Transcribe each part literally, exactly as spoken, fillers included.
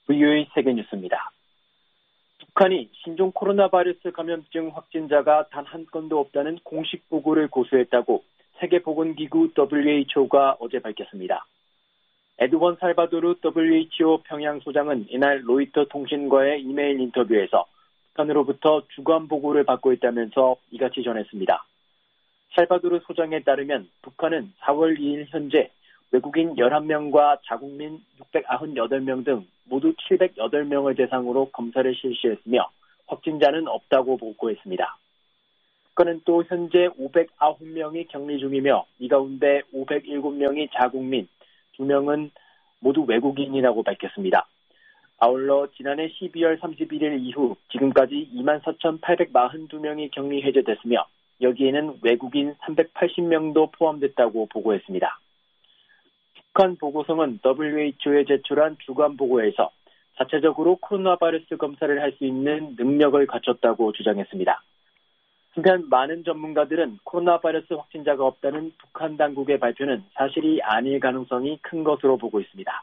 브이오에이 세계뉴스입니다. 북한이 신종 코로나 바이러스 감염증 확진자가 단 한 건도 없다는 공식 보고를 고수했다고 세계보건기구 더블유에이치오가 어제 밝혔습니다. 에드원 살바도르 더블유에이치오 평양소장은 이날 로이터 통신과의 이메일 인터뷰에서 북한으로부터 주간 보고를 받고 있다면서 이같이 전했습니다. 살바도르 소장에 따르면 북한은 사월 이일 현재 외국인 열한 명과 자국민 육백구십팔 명 등 모두 칠백팔 명을 대상으로 검사를 실시했으며 확진자는 없다고 보고했습니다. 북한은 또 현재 오백구 명이 격리 중이며 이 가운데 오백칠 명이 자국민, 두 명은 모두 외국인이라고 밝혔습니다. 아울러 지난해 십이월 삼십일일 이후 지금까지 이만 사천팔백사십이 명이 격리 해제됐으며 여기에는 외국인 삼백팔십 명도 포함됐다고 보고했습니다. 북한 보고성은 더블유에이치오에 제출한 주간 보고에서 자체적으로 코로나 바이러스 검사를 할 수 있는 능력을 갖췄다고 주장했습니다. 한편 많은 전문가들은 코로나 바이러스 확진자가 없다는 북한 당국의 발표는 사실이 아닐 가능성이 큰 것으로 보고 있습니다.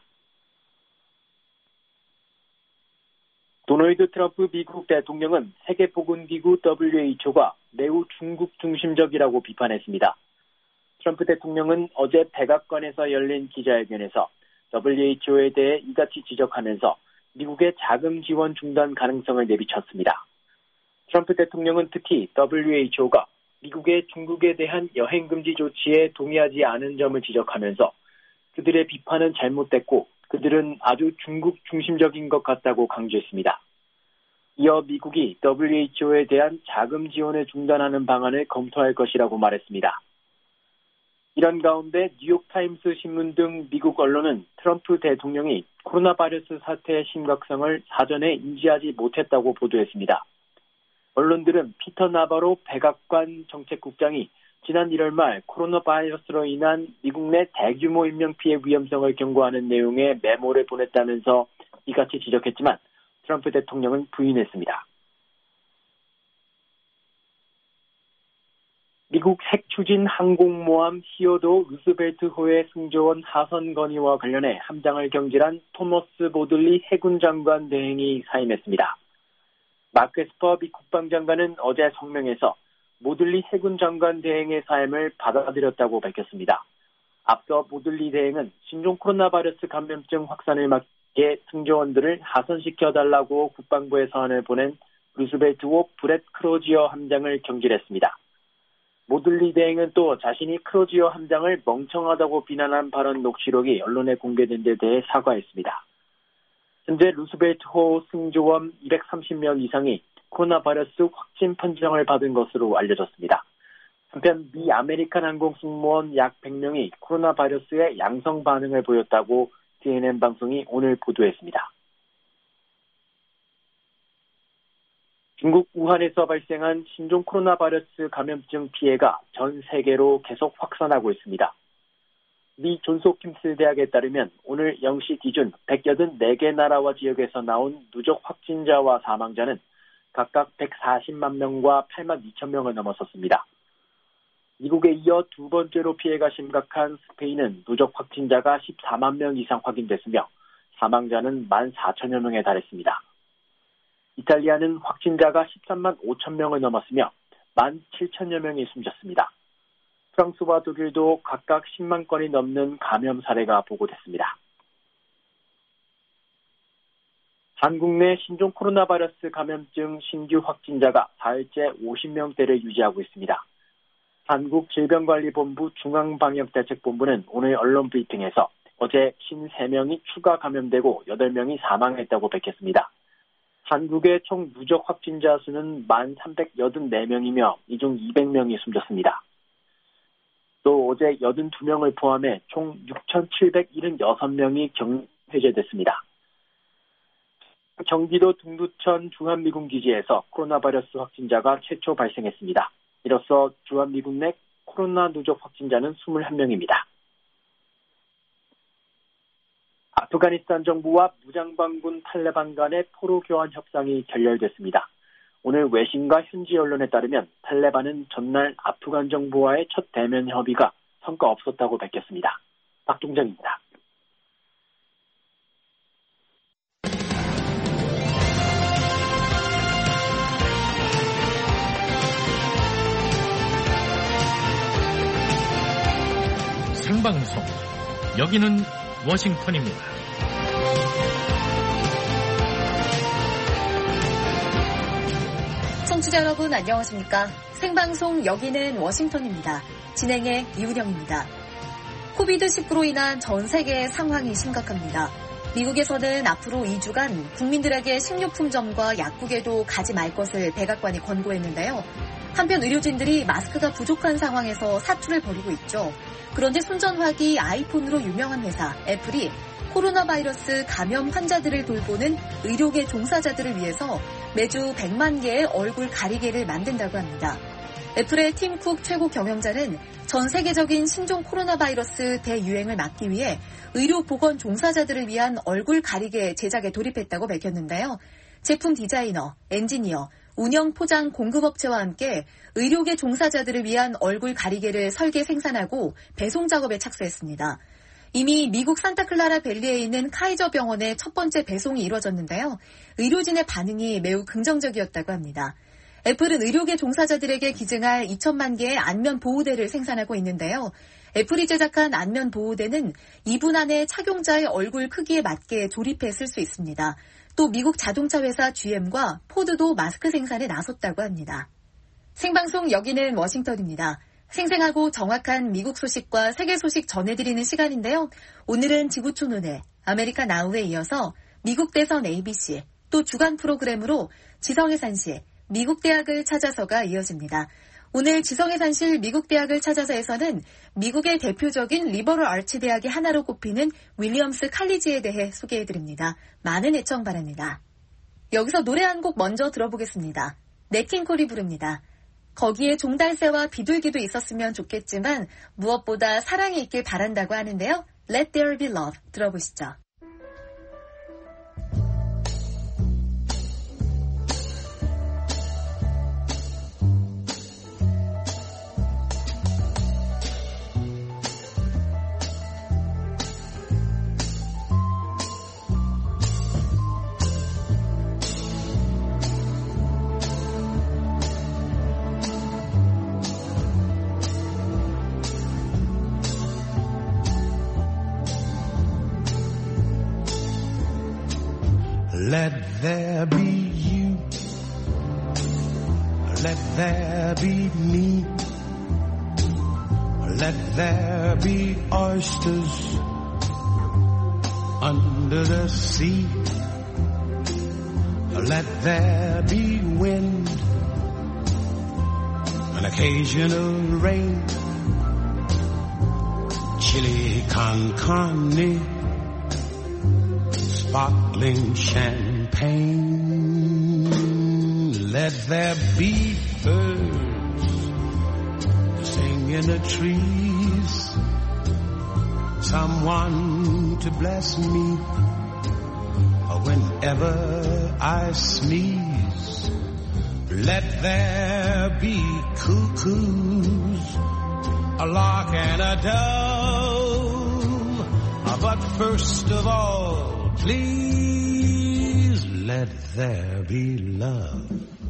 도널드 트럼프 미국 대통령은 세계보건기구 더블유에이치오가 매우 중국 중심적이라고 비판했습니다. 트럼프 대통령은 어제 백악관에서 열린 기자회견에서 더블유에이치오에 대해 이같이 지적하면서 미국의 자금 지원 중단 가능성을 내비쳤습니다. 트럼프 대통령은 특히 더블유에이치오가 미국의 중국에 대한 여행 금지 조치에 동의하지 않은 점을 지적하면서 그들의 비판은 잘못됐고 그들은 아주 중국 중심적인 것 같다고 강조했습니다. 이어 미국이 더블유에이치오에 대한 자금 지원을 중단하는 방안을 검토할 것이라고 말했습니다. 이런 가운데 뉴욕타임스 신문 등 미국 언론은 트럼프 대통령이 코로나 바이러스 사태의 심각성을 사전에 인지하지 못했다고 보도했습니다. 언론들은 피터 나바로 백악관 정책국장이 지난 일월 말 코로나 바이러스로 인한 미국 내 대규모 인명피해 위험성을 경고하는 내용의 메모를 보냈다면서 이같이 지적했지만 트럼프 대통령은 부인했습니다. 미국 핵추진 항공모함 히어도 루스벨트호의 승조원 하선 건의와 관련해 함장을 경질한 토머스 보들리 해군 장관 대행이 사임했습니다. 마크 에스퍼 미 국방장관은 어제 성명에서 모들리 해군 장관 대행의 사임을 받아들였다고 밝혔습니다. 앞서 모들리 대행은 신종 코로나 바이러스 감염증 확산을 막기 위해 승조원들을 하선시켜달라고 국방부에 서한을 보낸 루스벨트호 브렛 크로지어 함장을 경질했습니다. 모들리 대행은 또 자신이 크로지어 함장을 멍청하다고 비난한 발언 녹취록이 언론에 공개된 데 대해 사과했습니다. 현재 루스벨트호 승조원 이백삼십 명 이상이 코로나 바이러스 확진 판정을 받은 것으로 알려졌습니다. 한편 미 아메리칸 항공 승무원 약 백 명이 코로나 바이러스에 양성 반응을 보였다고 씨엔엔 방송이 오늘 보도했습니다. 중국 우한에서 발생한 신종 코로나 바이러스 감염증 피해가 전 세계로 계속 확산하고 있습니다. 미 존스홉킨스 대학에 따르면 오늘 영 시 기준 백팔십사 개 나라와 지역에서 나온 누적 확진자와 사망자는 각각 백사십만 명과 팔만 이천 명을 넘어섰습니다. 미국에 이어 두 번째로 피해가 심각한 스페인은 누적 확진자가 십사만 명 이상 확인됐으며 사망자는 만 사천여 명에 달했습니다. 이탈리아는 확진자가 십삼만 오천 명을 넘었으며 만 칠천여 명이 숨졌습니다. 프랑스와 독일도 각각 십만 건이 넘는 감염 사례가 보고됐습니다. 한국 내 신종 코로나 바이러스 감염증 신규 확진자가 사흘째 오십 명대를 유지하고 있습니다. 한국질병관리본부 중앙방역대책본부는 오늘 언론 브리핑에서 어제 오십삼 명이 추가 감염되고 여덟 명이 사망했다고 밝혔습니다. 한국의 총 누적 확진자 수는 만 삼백팔십사 명이며 이 중 이백 명이 숨졌습니다. 또 어제 팔십이 명을 포함해 총 육천칠백칠십육 명이 격리 해제됐습니다. 경기도 둥두천 주한미군기지에서 코로나 바이러스 확진자가 최초 발생했습니다. 이로써 주한미군 내 코로나 누적 확진자는 이십일 명입니다. 아프가니스탄 정부와 무장반군 탈레반 간의 포로 교환 협상이 결렬됐습니다. 오늘 외신과 현지 언론에 따르면 탈레반은 전날 아프간 정부와의 첫 대면 협의가 성과 없었다고 밝혔습니다. 박동정입니다. 생방송. 여기는 워싱턴입니다. 청취자 여러분 안녕하십니까? 생방송 여기는 워싱턴입니다. 진행의 이은영입니다. 코비드 십구로 인한 전 세계의 상황이 심각합니다. 미국에서는 앞으로 이 주간 국민들에게 식료품점과 약국에도 가지 말 것을 백악관이 권고했는데요. 한편 의료진들이 마스크가 부족한 상황에서 사투를 벌이고 있죠. 그런데 손전화기 아이폰으로 유명한 회사 애플이 코로나 바이러스 감염 환자들을 돌보는 의료계 종사자들을 위해서 매주 백만 개의 얼굴 가리개를 만든다고 합니다. 애플의 팀 쿡 최고 경영자는 전 세계적인 신종 코로나 바이러스 대유행을 막기 위해 의료보건 종사자들을 위한 얼굴 가리개 제작에 돌입했다고 밝혔는데요. 제품 디자이너, 엔지니어, 운영 포장 공급업체와 함께 의료계 종사자들을 위한 얼굴 가리개를 설계 생산하고 배송 작업에 착수했습니다. 이미 미국 산타클라라 밸리에 있는 카이저 병원의 첫 번째 배송이 이루어졌는데요. 의료진의 반응이 매우 긍정적이었다고 합니다. 애플은 의료계 종사자들에게 기증할 이천만 개의 안면 보호대를 생산하고 있는데요. 애플이 제작한 안면 보호대는 이 분 안에 착용자의 얼굴 크기에 맞게 조립해 쓸 수 있습니다. 또 미국 자동차 회사 지엠과 포드도 마스크 생산에 나섰다고 합니다. 생방송 여기는 워싱턴입니다. 생생하고 정확한 미국 소식과 세계 소식 전해드리는 시간인데요. 오늘은 지구촌은혜, 아메리카 나우에 이어서 미국 대선 에이비씨, 또 주간 프로그램으로 지성의 산실, 미국 대학을 찾아서가 이어집니다. 오늘 지성의 산실 미국 대학을 찾아서에서는 미국의 대표적인 리버럴 아츠 대학의 하나로 꼽히는 윌리엄스 칼리지에 대해 소개해드립니다. 많은 애청 바랍니다. 여기서 노래 한 곡 먼저 들어보겠습니다. 넷 킹 콜이 부릅니다. 거기에 종달새와 비둘기도 있었으면 좋겠지만 무엇보다 사랑이 있길 바란다고 하는데요. Let there be love 들어보시죠. Let there be you, let there be me, let there be oysters under the sea, let there be wind, an occasional rain, chili con carne, sparkling champagne. Let there be birds sing in the trees, someone to bless me whenever I sneeze. Let there be cuckoos, a lark and a dove, but first of all, please let there be love.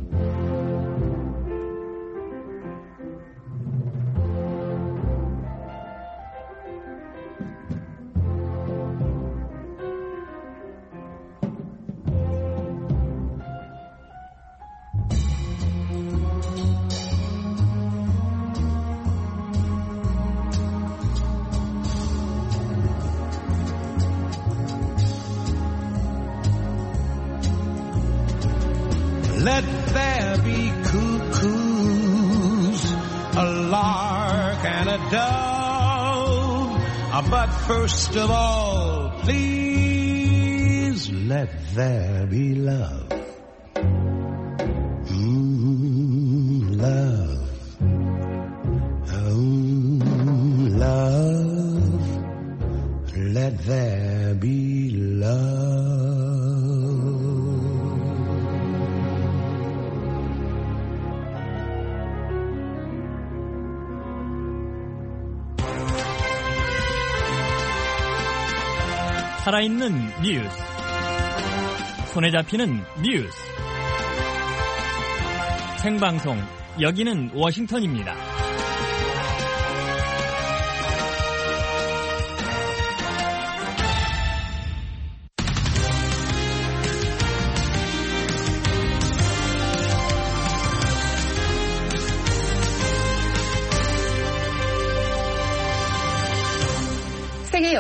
Let there be cuckoos, a lark and a dove, but first of all, please let there be love. Mm, love. Mm, love. Let there be love. 살아있는 뉴스, 손에 잡히는 뉴스, 생방송 여기는 워싱턴입니다.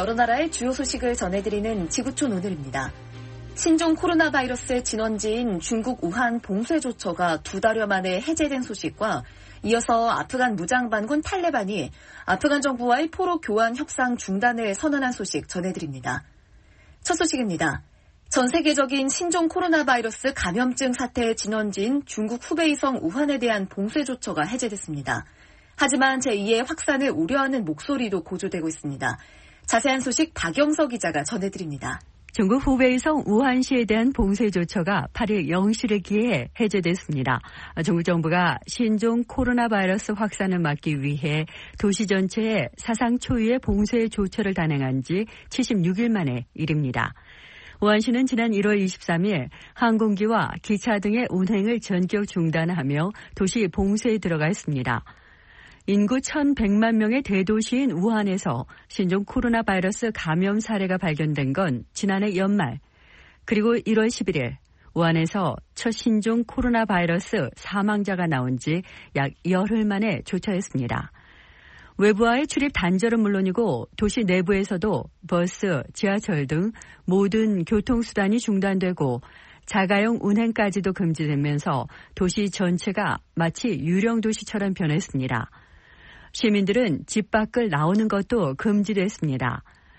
여러 나라의 주요 소식을 전해드리는 지구촌 오늘입니다. 신종 코로나 바이러스의 진원지인 중국 우한 봉쇄 조처가 두 달여 만에 해제된 소식과 이어서 아프간 무장반군 탈레반이 아프간 정부와의 포로 교환 협상 중단을 선언한 소식 전해드립니다. 첫 소식입니다. 전 세계적인 신종 코로나 바이러스 감염증 사태의 진원지인 중국 후베이성 우한에 대한 봉쇄 조처가 해제됐습니다. 하지만 제이의 확산을 우려하는 목소리도 고조되고 있습니다. 자세한 소식 박영서 기자가 전해드립니다. 중국 후베이성 우한시에 대한 봉쇄 조처가 팔 일 영 시를 기해 해제됐습니다. 중국 정부가 신종 코로나 바이러스 확산을 막기 위해 도시 전체에 사상 초유의 봉쇄 조처를 단행한 지 칠십육 일 만의 일입니다. 우한시는 지난 일월 이십삼일 항공기와 기차 등의 운행을 전격 중단하며 도시 봉쇄에 들어가 있습니다. 인구 천백만 명의 대도시인 우한에서 신종 코로나 바이러스 감염 사례가 발견된 건 지난해 연말, 그리고 일월 십일일 우한에서 첫 신종 코로나 바이러스 사망자가 나온 지 약 열흘 만에 조처했습니다. 외부와의 출입 단절은 물론이고 도시 내부에서도 버스, 지하철 등 모든 교통수단이 중단되고 자가용 운행까지도 금지되면서 도시 전체가 마치 유령 도시처럼 변했습니다. 시민들은 집 밖을 나오는 것도 금지됐습니다.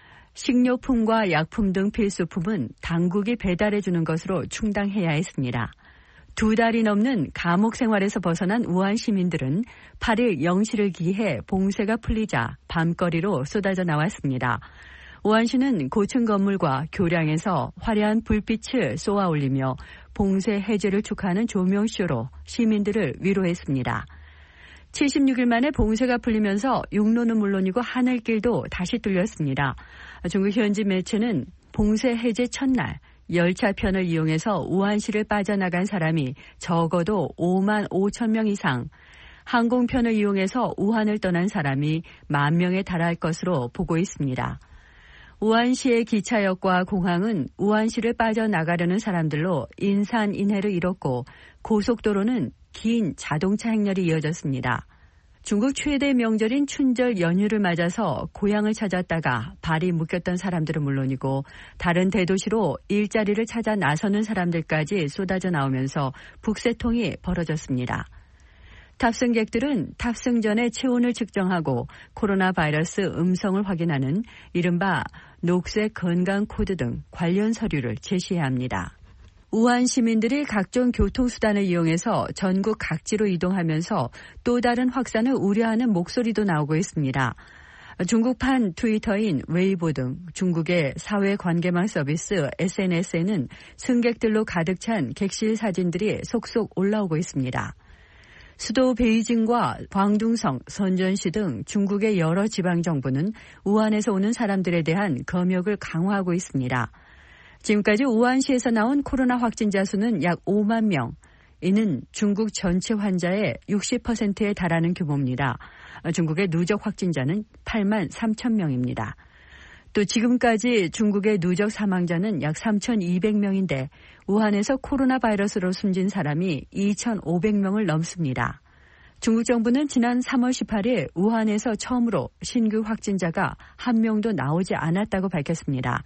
식료품과 약품 등 필수품은 당국이 배달해 주는 것으로 충당해야 했습니다. 두 달이 넘는 감옥 생활에서 벗어난 우한 시민들은 팔 일 영 시를 기해 봉쇄가 풀리자 밤거리로 쏟아져 나왔습니다. 우한시는 고층 건물과 교량에서 화려한 불빛을 쏘아 올리며 봉쇄 해제를 축하하는 조명쇼로 시민들을 위로했습니다. 칠십육 일 만에 봉쇄가 풀리면서 육로는 물론이고 하늘길도 다시 뚫렸습니다. 중국 현지 매체는 봉쇄 해제 첫날 열차편을 이용해서 우한시를 빠져나간 사람이 적어도 오만 오천 명 이상, 항공편을 이용해서 우한을 떠난 사람이 만 명에 달할 것으로 보고 있습니다. 우한시의 기차역과 공항은 우한시를 빠져나가려는 사람들로 인산인해를 잃었고 고속도로는 긴 자동차 행렬이 이어졌습니다. 중국 최대 명절인 춘절 연휴를 맞아서 고향을 찾았다가 발이 묶였던 사람들은 물론이고 다른 대도시로 일자리를 찾아 나서는 사람들까지 쏟아져 나오면서 북새통이 벌어졌습니다. 탑승객들은 탑승 전에 체온을 측정하고 코로나 바이러스 음성을 확인하는 이른바 녹색 건강 코드 등 관련 서류를 제시해야 합니다. 우한 시민들이 각종 교통수단을 이용해서 전국 각지로 이동하면서 또 다른 확산을 우려하는 목소리도 나오고 있습니다. 중국판 트위터인 웨이보 등 중국의 사회관계망 서비스 에스엔에스에는 승객들로 가득 찬 객실 사진들이 속속 올라오고 있습니다. 수도 베이징과 광둥성, 선전시 등 중국의 여러 지방정부는 우한에서 오는 사람들에 대한 검역을 강화하고 있습니다. 지금까지 우한시에서 나온 코로나 확진자 수는 약 오만 명. 이는 중국 전체 환자의 육십 퍼센트에 달하는 규모입니다. 중국의 누적 확진자는 팔만 삼천 명입니다. 또 지금까지 중국의 누적 사망자는 약 삼천이백 명인데 우한에서 코로나 바이러스로 숨진 사람이 이천오백 명을 넘습니다. 중국 정부는 지난 삼월 십팔일 우한에서 처음으로 신규 확진자가 한 명도 나오지 않았다고 밝혔습니다.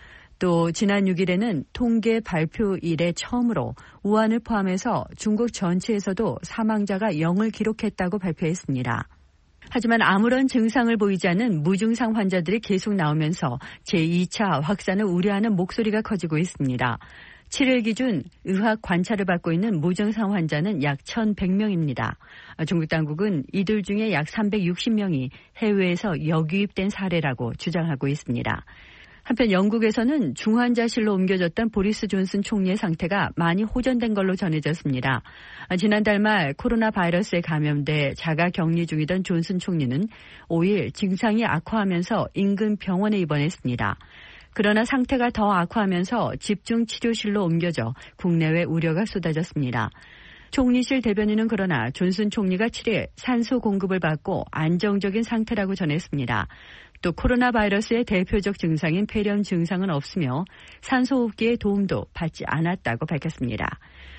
또 지난 육 일에는 통계 발표 이래 처음으로 우한을 포함해서 중국 전체에서도 사망자가 영을 기록했다고 발표했습니다. 하지만 아무런 증상을 보이지 않는 무증상 환자들이 계속 나오면서 제이 차 확산을 우려하는 목소리가 커지고 있습니다. 칠 일 기준 의학 관찰을 받고 있는 무증상 환자는 약 천백 명입니다. 중국 당국은 이들 중에 약 삼백육십 명이 해외에서 역유입된 사례라고 주장하고 있습니다. 한편 영국에서는 중환자실로 옮겨졌던 보리스 존슨 총리의 상태가 많이 호전된 걸로 전해졌습니다. 지난달 말 코로나 바이러스에 감염돼 자가 격리 중이던 존슨 총리는 오 일 증상이 악화하면서 인근 병원에 입원했습니다. 그러나 상태가 더 악화하면서 집중 치료실로 옮겨져 국내외 우려가 쏟아졌습니다. 총리실 대변인은 그러나 존슨 총리가 칠 일 산소 공급을 받고 안정적인 상태라고 전했습니다. 또 코로나 바이러스의 대표적 증상인 폐렴 증상은 없으며 산소호흡기의 도움도 받지 않았다고 밝혔습니다.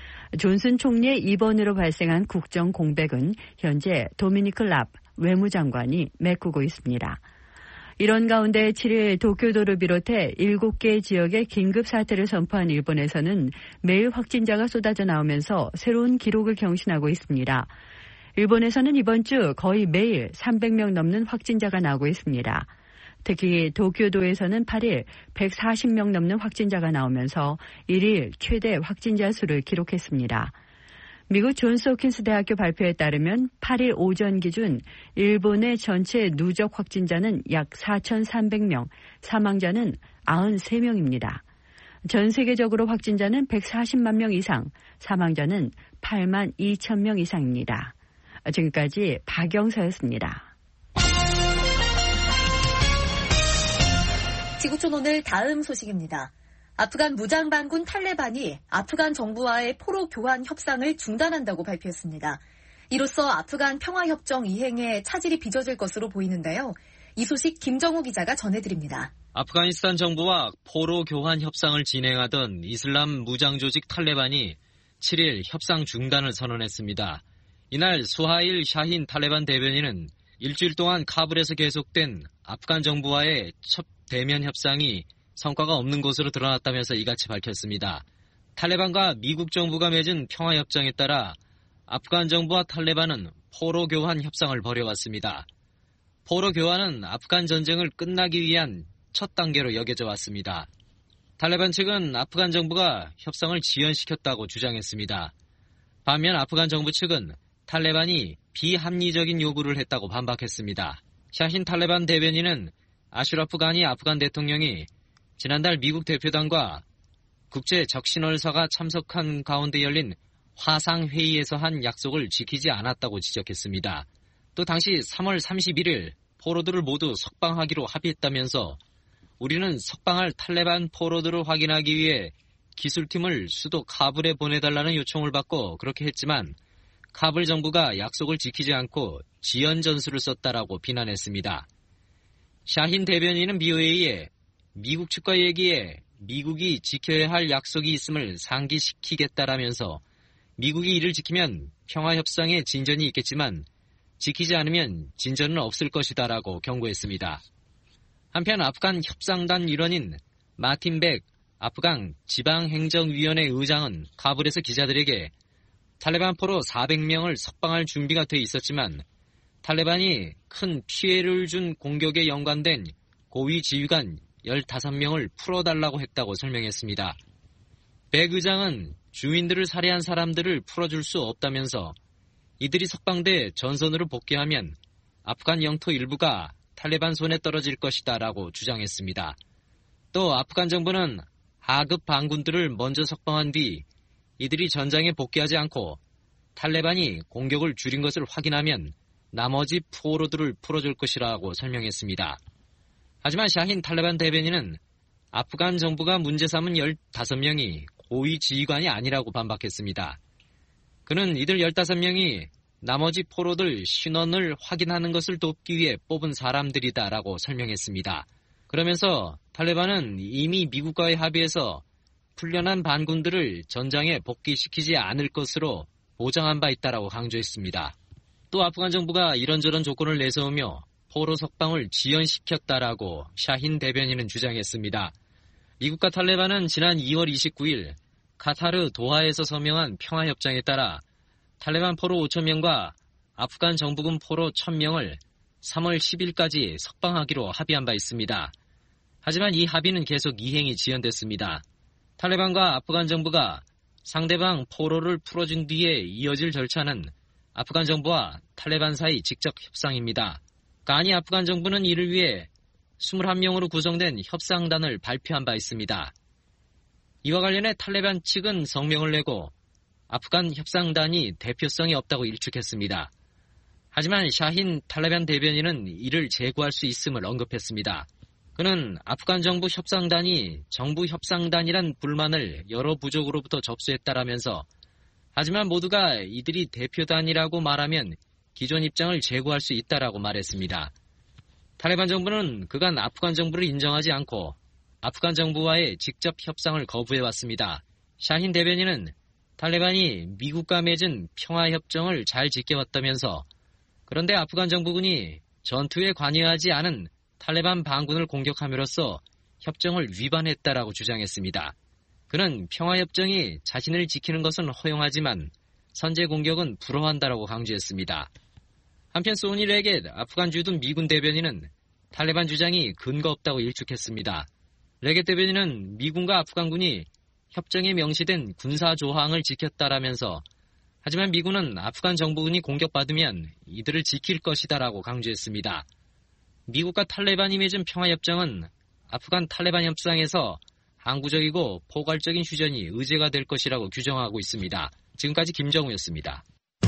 존슨 총리의 입원으로 발생한 국정 공백은 현재 도미니크 랍 외무장관이 메꾸고 있습니다. 이런 가운데 칠 일 도쿄도를 비롯해 일곱 개 지역에 긴급 사태를 선포한 일본에서는 매일 확진자가 쏟아져 나오면서 새로운 기록을 경신하고 있습니다. 일본에서는 이번 주 거의 매일 삼백 명 넘는 확진자가 나오고 있습니다. 특히 도쿄도에서는 팔 일 백사십 명 넘는 확진자가 나오면서 일 일 최대 확진자 수를 기록했습니다. 미국 존스 홉킨스 대학교 발표에 따르면 팔 일 오전 기준 일본의 전체 누적 확진자는 약 사천삼백 명, 사망자는 구십삼 명입니다. 전 세계적으로 확진자는 백사십만 명 이상, 사망자는 팔만 이천 명 이상입니다. 지금까지 박영서였습니다. 지구촌 오늘 다음 소식입니다. 아프간 무장반군 탈레반이 아프간 정부와의 포로 교환 협상을 중단한다고 발표했습니다. 이로써 아프간 평화협정 이행에 차질이 빚어질 것으로 보이는데요. 이 소식 김정우 기자가 전해드립니다. 아프가니스탄 정부와 포로 교환 협상을 진행하던 이슬람 무장조직 탈레반이 칠 일 협상 중단을 선언했습니다. 이날 수하일 샤힌 탈레반 대변인은 일주일 동안 카불에서 계속된 아프간 정부와의 첫 대면 협상이 성과가 없는 것으로 드러났다면서 이같이 밝혔습니다. 탈레반과 미국 정부가 맺은 평화협정에 따라 아프간 정부와 탈레반은 포로 교환 협상을 벌여왔습니다. 포로 교환은 아프간 전쟁을 끝나기 위한 첫 단계로 여겨져 왔습니다. 탈레반 측은 아프간 정부가 협상을 지연시켰다고 주장했습니다. 반면 아프간 정부 측은 탈레반이 비합리적인 요구를 했다고 반박했습니다. 샤힌 탈레반 대변인은 아슈라프 가니 아프간 대통령이 지난달 미국 대표단과 국제 적신월사가 참석한 가운데 열린 화상회의에서 한 약속을 지키지 않았다고 지적했습니다. 또 당시 삼월 삼십일일 포로들을 모두 석방하기로 합의했다면서 우리는 석방할 탈레반 포로들을 확인하기 위해 기술팀을 수도 카불에 보내달라는 요청을 받고 그렇게 했지만 카불 정부가 약속을 지키지 않고 지연 전술을 썼다라고 비난했습니다. 샤힌 대변인은 비오에이에 미국 측과 얘기에 미국이 지켜야 할 약속이 있음을 상기시키겠다라면서 미국이 이를 지키면 평화협상에 진전이 있겠지만 지키지 않으면 진전은 없을 것이다라고 경고했습니다. 한편 아프간 협상단 일원인 마틴 백 아프간 지방행정위원회 의장은 카불에서 기자들에게 탈레반 포로 사백 명을 석방할 준비가 돼 있었지만 탈레반이 큰 피해를 준 공격에 연관된 고위 지휘관 열다섯 명을 풀어달라고 했다고 설명했습니다. 백 의장은 주민들을 살해한 사람들을 풀어줄 수 없다면서 이들이 석방돼 전선으로 복귀하면 아프간 영토 일부가 탈레반 손에 떨어질 것이다 라고 주장했습니다. 또 아프간 정부는 하급 반군들을 먼저 석방한 뒤 이들이 전장에 복귀하지 않고 탈레반이 공격을 줄인 것을 확인하면 나머지 포로들을 풀어줄 것이라고 설명했습니다. 하지만 샤힌 탈레반 대변인은 아프간 정부가 문제 삼은 열다섯 명이 고위 지휘관이 아니라고 반박했습니다. 그는 이들 열다섯 명이 나머지 포로들 신원을 확인하는 것을 돕기 위해 뽑은 사람들이다라고 설명했습니다. 그러면서 탈레반은 이미 미국과의 합의에서 풀려난 반군들을 전장에 복귀시키지 않을 것으로 보장한 바 있다라고 강조했습니다. 또 아프간 정부가 이런저런 조건을 내세우며 포로 석방을 지연시켰다라고 샤힌 대변인은 주장했습니다. 미국과 탈레반은 지난 이월 이십구일 카타르 도하에서 서명한 평화협정에 따라 탈레반 포로 오천 명과 아프간 정부군 포로 천 명을 삼월 십일까지 석방하기로 합의한 바 있습니다. 하지만 이 합의는 계속 이행이 지연됐습니다. 탈레반과 아프간 정부가 상대방 포로를 풀어준 뒤에 이어질 절차는 아프간 정부와 탈레반 사이 직접 협상입니다. 가니 아프간 정부는 이를 위해 이십일 명으로 구성된 협상단을 발표한 바 있습니다. 이와 관련해 탈레반 측은 성명을 내고 아프간 협상단이 대표성이 없다고 일축했습니다. 하지만 샤힌 탈레반 대변인은 이를 제고할 수 있음을 언급했습니다. 그는 아프간 정부 협상단이 정부 협상단이란 불만을 여러 부족으로부터 접수했다라면서 하지만 모두가 이들이 대표단이라고 말하면 기존 입장을 제고할 수 있다라고 말했습니다. 탈레반 정부는 그간 아프간 정부를 인정하지 않고 아프간 정부와의 직접 협상을 거부해왔습니다. 샤힌 대변인은 탈레반이 미국과 맺은 평화협정을 잘 지켜왔다면서 그런데 아프간 정부군이 전투에 관여하지 않은 탈레반 반군을 공격함으로써 협정을 위반했다라고 주장했습니다. 그는 평화협정이 자신을 지키는 것은 허용하지만 선제 공격은 불허한다라고 강조했습니다. 한편 소니 레겟 아프간 주둔 미군 대변인은 탈레반 주장이 근거 없다고 일축했습니다. 레겟 대변인은 미군과 아프간군이 협정에 명시된 군사 조항을 지켰다라면서 하지만 미군은 아프간 정부군이 공격받으면 이들을 지킬 것이다라고 강조했습니다. 미국과 탈레반이 맺은 평화협정은 아프간 탈레반 협상에서 항구적이고 포괄적인 휴전이 의제가 될 것이라고 규정하고 있습니다. 지금까지 김정우였습니다.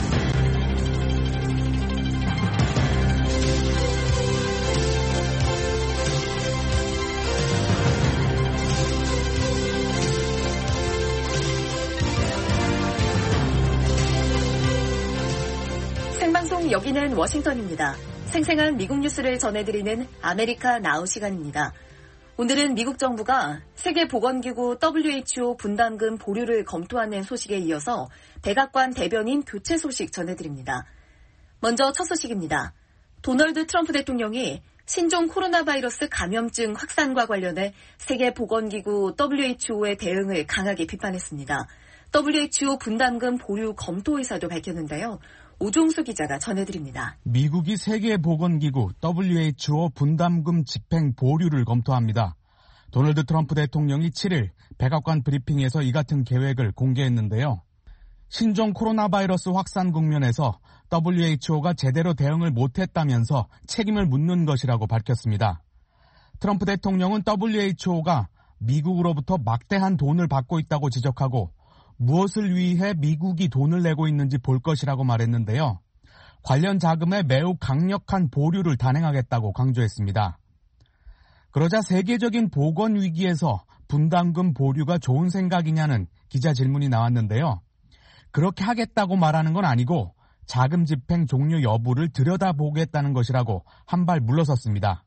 생방송 여기는 워싱턴입니다. 생생한 미국 뉴스를 전해드리는 아메리카 나우 시간입니다. 오늘은 미국 정부가 세계보건기구 더블유에이치오 분담금 보류를 검토하는 소식에 이어서 백악관 대변인 교체 소식 전해드립니다. 먼저 첫 소식입니다. 도널드 트럼프 대통령이 신종 코로나 바이러스 감염증 확산과 관련해 세계보건기구 더블유에이치오의 대응을 강하게 비판했습니다. 더블유에이치오 분담금 보류 검토 의사도 밝혔는데요. 오종수 기자가 전해드립니다. 미국이 세계보건기구 더블유에이치오 분담금 집행 보류를 검토합니다. 도널드 트럼프 대통령이 칠 일 백악관 브리핑에서 이 같은 계획을 공개했는데요. 신종 코로나 바이러스 확산 국면에서 더블유에이치오가 제대로 대응을 못했다면서 책임을 묻는 것이라고 밝혔습니다. 트럼프 대통령은 더블유에이치오가 미국으로부터 막대한 돈을 받고 있다고 지적하고 무엇을 위해 미국이 돈을 내고 있는지 볼 것이라고 말했는데요. 관련 자금에 매우 강력한 보류를 단행하겠다고 강조했습니다. 그러자 세계적인 보건 위기에서 분담금 보류가 좋은 생각이냐는 기자 질문이 나왔는데요. 그렇게 하겠다고 말하는 건 아니고 자금 집행 종료 여부를 들여다보겠다는 것이라고 한 발 물러섰습니다.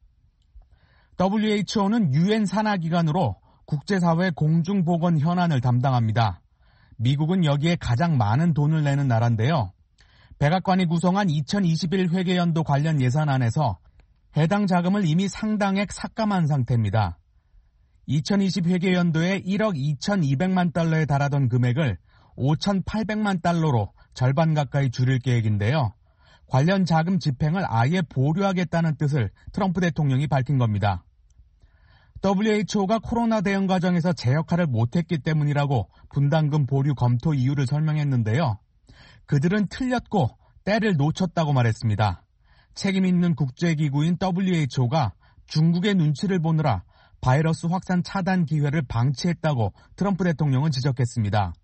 더블유에이치오는 유엔 산하기관으로 국제사회 공중보건 현안을 담당합니다. 미국은 여기에 가장 많은 돈을 내는 나라인데요. 백악관이 구성한 이천이십일 회계연도 관련 예산안에서 해당 자금을 이미 상당액 삭감한 상태입니다. 이천이십 회계연도에 일억 이천이백만 달러에 달하던 금액을 오천팔백만 달러로 절반 가까이 줄일 계획인데요. 관련 자금 집행을 아예 보류하겠다는 뜻을 트럼프 대통령이 밝힌 겁니다. 더블유에이치오가 코로나 대응 과정에서 제 역할을 못했기 때문이라고 분담금 보류 검토 이유를 설명했는데요. 그들은 틀렸고 때를 놓쳤다고 말했습니다. 책임 있는 국제기구인 더블유에이치오가 중국의 눈치를 보느라 바이러스 확산 차단 기회를 방치했다고 트럼프 대통령은 지적했습니다.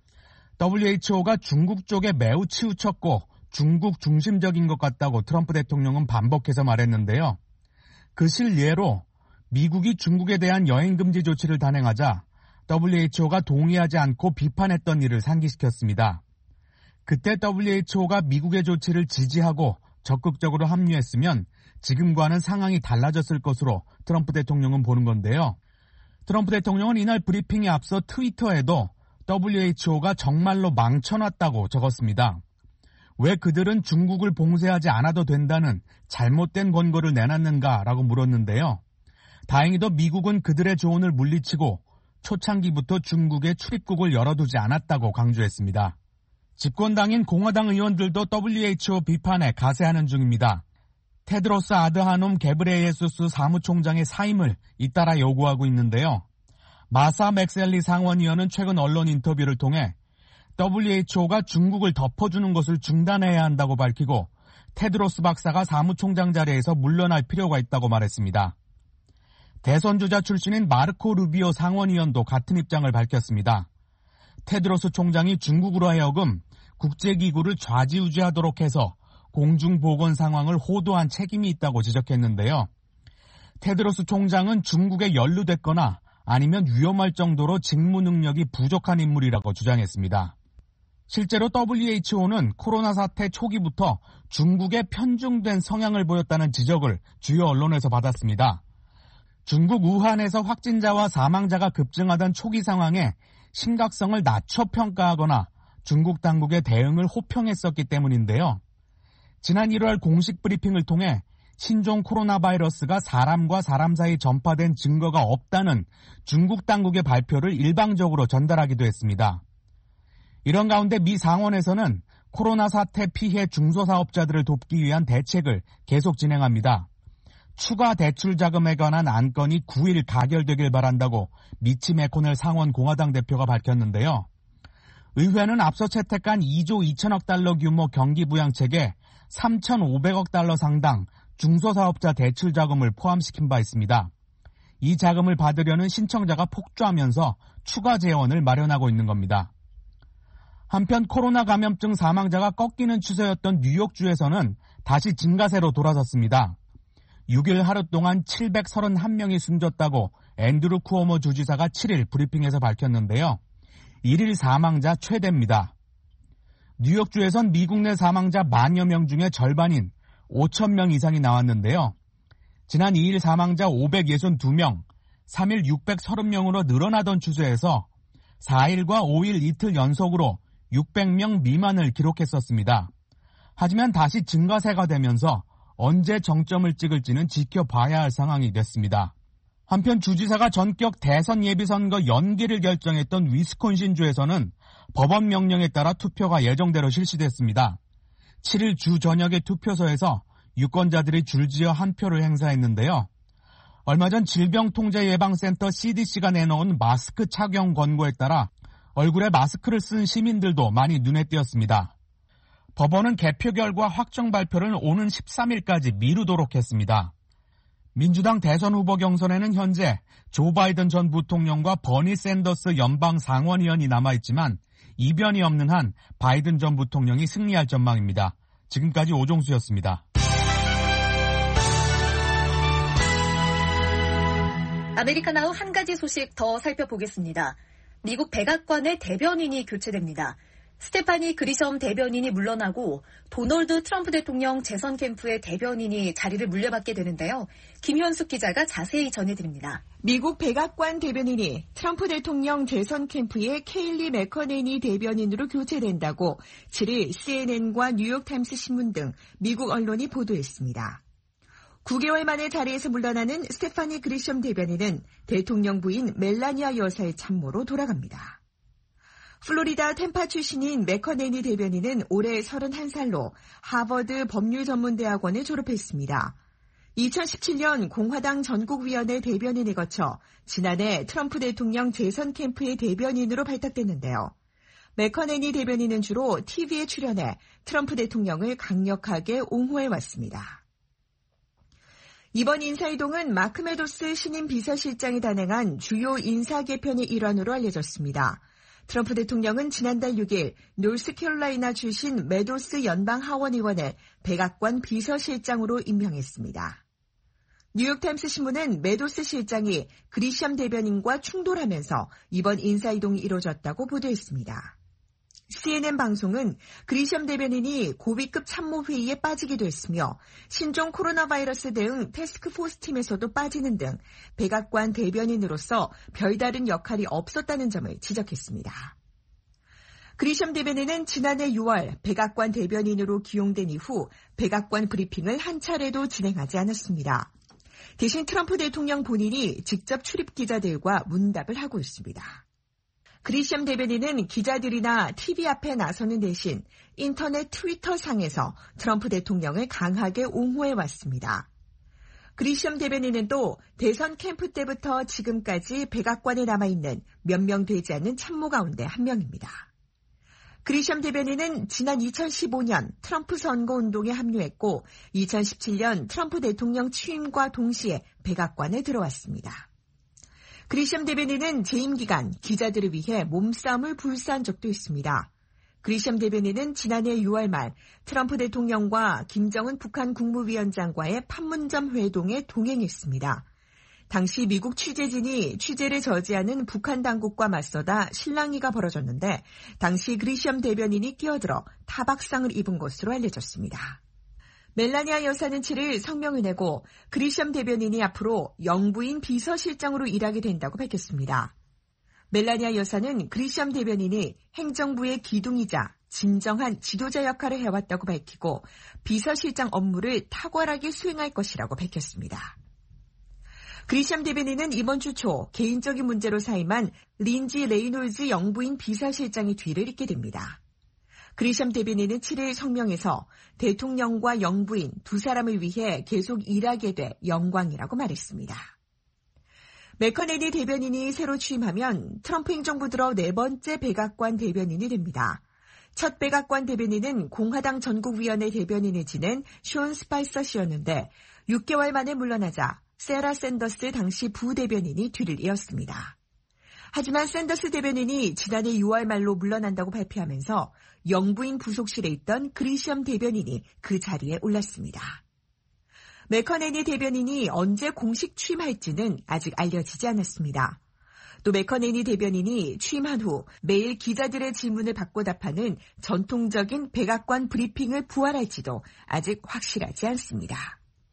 더블유에이치오가 중국 쪽에 매우 치우쳤고 중국 중심적인 것 같다고 트럼프 대통령은 반복해서 말했는데요. 그 실예로 미국이 중국에 대한 여행금지 조치를 단행하자 더블유에이치오가 동의하지 않고 비판했던 일을 상기시켰습니다. 그때 더블유에이치오가 미국의 조치를 지지하고 적극적으로 합류했으면 지금과는 상황이 달라졌을 것으로 트럼프 대통령은 보는 건데요. 트럼프 대통령은 이날 브리핑에 앞서 트위터에도 더블유에이치오가 정말로 망쳐놨다고 적었습니다. 왜 그들은 중국을 봉쇄하지 않아도 된다는 잘못된 권고를 내놨는가라고 물었는데요. 다행히도 미국은 그들의 조언을 물리치고 초창기부터 중국의 출입국을 열어두지 않았다고 강조했습니다. 집권당인 공화당 의원들도 더블유에이치오 비판에 가세하는 중입니다. 테드로스 아드하놈 게브레예수스 사무총장의 사임을 잇따라 요구하고 있는데요. 마사 맥셀리 상원의원은 최근 언론 인터뷰를 통해 더블유에이치오가 중국을 덮어주는 것을 중단해야 한다고 밝히고 테드로스 박사가 사무총장 자리에서 물러날 필요가 있다고 말했습니다. 대선 주자 출신인 마르코 루비오 상원의원도 같은 입장을 밝혔습니다. 테드로스 총장이 중국으로 하여금 국제기구를 좌지우지하도록 해서 공중보건 상황을 호도한 책임이 있다고 지적했는데요. 테드로스 총장은 중국에 연루됐거나 아니면 위험할 정도로 직무 능력이 부족한 인물이라고 주장했습니다. 실제로 더블유에이치오는 코로나 사태 초기부터 중국에 편중된 성향을 보였다는 지적을 주요 언론에서 받았습니다. 중국 우한에서 확진자와 사망자가 급증하던 초기 상황에 심각성을 낮춰 평가하거나 중국 당국의 대응을 호평했었기 때문인데요. 지난 일월 공식 브리핑을 통해 신종 코로나 바이러스가 사람과 사람 사이 전파된 증거가 없다는 중국 당국의 발표를 일방적으로 전달하기도 했습니다. 이런 가운데 미 상원에서는 코로나 사태 피해 중소사업자들을 돕기 위한 대책을 계속 진행합니다. 추가 대출 자금에 관한 안건이 구 일 가결되길 바란다고 미치 매코넬 상원 공화당 대표가 밝혔는데요. 의회는 앞서 채택한 이조 이천억 달러 규모 경기부양책에 삼천오백억 달러 상당 중소사업자 대출 자금을 포함시킨 바 있습니다. 이 자금을 받으려는 신청자가 폭주하면서 추가 재원을 마련하고 있는 겁니다. 한편 코로나 감염증 사망자가 꺾이는 추세였던 뉴욕주에서는 다시 증가세로 돌아섰습니다. 육 일 하루 동안 칠백삼십일 명이 숨졌다고 앤드루 쿠오모 주지사가 칠 일 브리핑에서 밝혔는데요. 일 일 사망자 최대입니다. 뉴욕주에선 미국 내 사망자 만여 명 중에 절반인 오천 명 이상이 나왔는데요. 지난 이 일 사망자 오백육십이 명, 삼 일 육백삼십 명으로 늘어나던 추세에서 사 일과 오 일 이틀 연속으로 육백 명 미만을 기록했었습니다. 하지만 다시 증가세가 되면서 언제 정점을 찍을지는 지켜봐야 할 상황이 됐습니다. 한편 주지사가 전격 대선 예비선거 연기를 결정했던 위스콘신주에서는 법원 명령에 따라 투표가 예정대로 실시됐습니다. 칠 일 주 저녁의 투표소에서 유권자들이 줄지어 한 표를 행사했는데요. 얼마 전 질병통제예방센터 씨디씨가 내놓은 마스크 착용 권고에 따라 얼굴에 마스크를 쓴 시민들도 많이 눈에 띄었습니다. 법원은 개표 결과 확정 발표를 오는 십삼 일까지 미루도록 했습니다. 민주당 대선 후보 경선에는 현재 조 바이든 전 부통령과 버니 샌더스 연방 상원의원이 남아있지만 이변이 없는 한 바이든 전 부통령이 승리할 전망입니다. 지금까지 오종수였습니다. 아메리카나우 한 가지 소식 더 살펴보겠습니다. 미국 백악관의 대변인이 교체됩니다. 스테파니 그리섬 대변인이 물러나고 도널드 트럼프 대통령 재선 캠프의 대변인이 자리를 물려받게 되는데요. 김현숙 기자가 자세히 전해드립니다. 미국 백악관 대변인이 트럼프 대통령 재선 캠프의 케일리 매커네니 대변인으로 교체된다고 칠 일 씨엔엔과 뉴욕타임스 신문 등 미국 언론이 보도했습니다. 구 개월 만에 자리에서 물러나는 스테파니 그리섬 대변인은 대통령 부인 멜라니아 여사의 참모로 돌아갑니다. 플로리다 템파 출신인 매커네니 대변인은 올해 서른한 살로 하버드 법률전문대학원을 졸업했습니다. 이천십칠 년 공화당 전국위원회 대변인을 거쳐 지난해 트럼프 대통령 재선 캠프의 대변인으로 발탁됐는데요. 매커네니 대변인은 주로 티비에 출연해 트럼프 대통령을 강력하게 옹호해왔습니다. 이번 인사이동은 마크 메도스 신임 비서실장이 단행한 주요 인사 개편의 일환으로 알려졌습니다. 트럼프 대통령은 지난달 육 일 노스캐롤라이나 출신 메도스 연방 하원의원을 백악관 비서실장으로 임명했습니다. 뉴욕타임스 신문은 메도스 실장이 그리샴 대변인과 충돌하면서 이번 인사이동이 이루어졌다고 보도했습니다. 씨엔엔 방송은 그리샴 대변인이 고위급 참모회의에 빠지기도 했으며 신종 코로나 바이러스 대응 태스크포스 팀에서도 빠지는 등 백악관 대변인으로서 별다른 역할이 없었다는 점을 지적했습니다. 그리샴 대변인은 지난해 유월 백악관 대변인으로 기용된 이후 백악관 브리핑을 한 차례도 진행하지 않았습니다. 대신 트럼프 대통령 본인이 직접 출입 기자들과 문답을 하고 있습니다. 그리샴 대변인은 기자들이나 티비 앞에 나서는 대신 인터넷 트위터 상에서 트럼프 대통령을 강하게 옹호해왔습니다. 그리샴 대변인은 또 대선 캠프 때부터 지금까지 백악관에 남아있는 몇 명 되지 않는 참모 가운데 한 명입니다. 그리샴 대변인은 지난 이천십오 년 트럼프 선거운동에 합류했고 이천십칠 년 트럼프 대통령 취임과 동시에 백악관에 들어왔습니다. 그리샴 대변인은 재임 기간 기자들을 위해 몸싸움을 불사한 적도 있습니다. 그리샴 대변인은 지난해 유월 말 트럼프 대통령과 김정은 북한 국무위원장과의 판문점 회동에 동행했습니다. 당시 미국 취재진이 취재를 저지하는 북한 당국과 맞서다 실랑이가 벌어졌는데 당시 그리샴 대변인이 끼어들어 타박상을 입은 것으로 알려졌습니다. 멜라니아 여사는 칠 일 성명을 내고 그리샴 대변인이 앞으로 영부인 비서실장으로 일하게 된다고 밝혔습니다. 멜라니아 여사는 그리샴 대변인이 행정부의 기둥이자 진정한 지도자 역할을 해왔다고 밝히고 비서실장 업무를 탁월하게 수행할 것이라고 밝혔습니다. 그리샴 대변인은 이번 주 초 개인적인 문제로 사임한 린지 레이놀즈 영부인 비서실장의 뒤를 잇게 됩니다. 그리샴 대변인은 칠 일 성명에서 대통령과 영부인 두 사람을 위해 계속 일하게 돼 영광이라고 말했습니다. 맥커네니 대변인이 새로 취임하면 트럼프 행정부 들어 네 번째 백악관 대변인이 됩니다. 첫 백악관 대변인은 공화당 전국위원회 대변인을 지낸 쇼온 스파이서 씨였는데 육 개월 만에 물러나자 세라 샌더스 당시 부대변인이 뒤를 이었습니다. 하지만 샌더스 대변인이 지난해 유월 말로 물러난다고 발표하면서 영부인 부속실에 있던 그리샴 대변인이 그 자리에 올랐습니다. 맥커네니 대변인이 언제 공식 취임할지는 아직 알려지지 않았습니다. 또 맥커네니 대변인이 취임한 후 매일 기자들의 질문을 받고 답하는 전통적인 백악관 브리핑을 부활할지도 아직 확실하지 않습니다.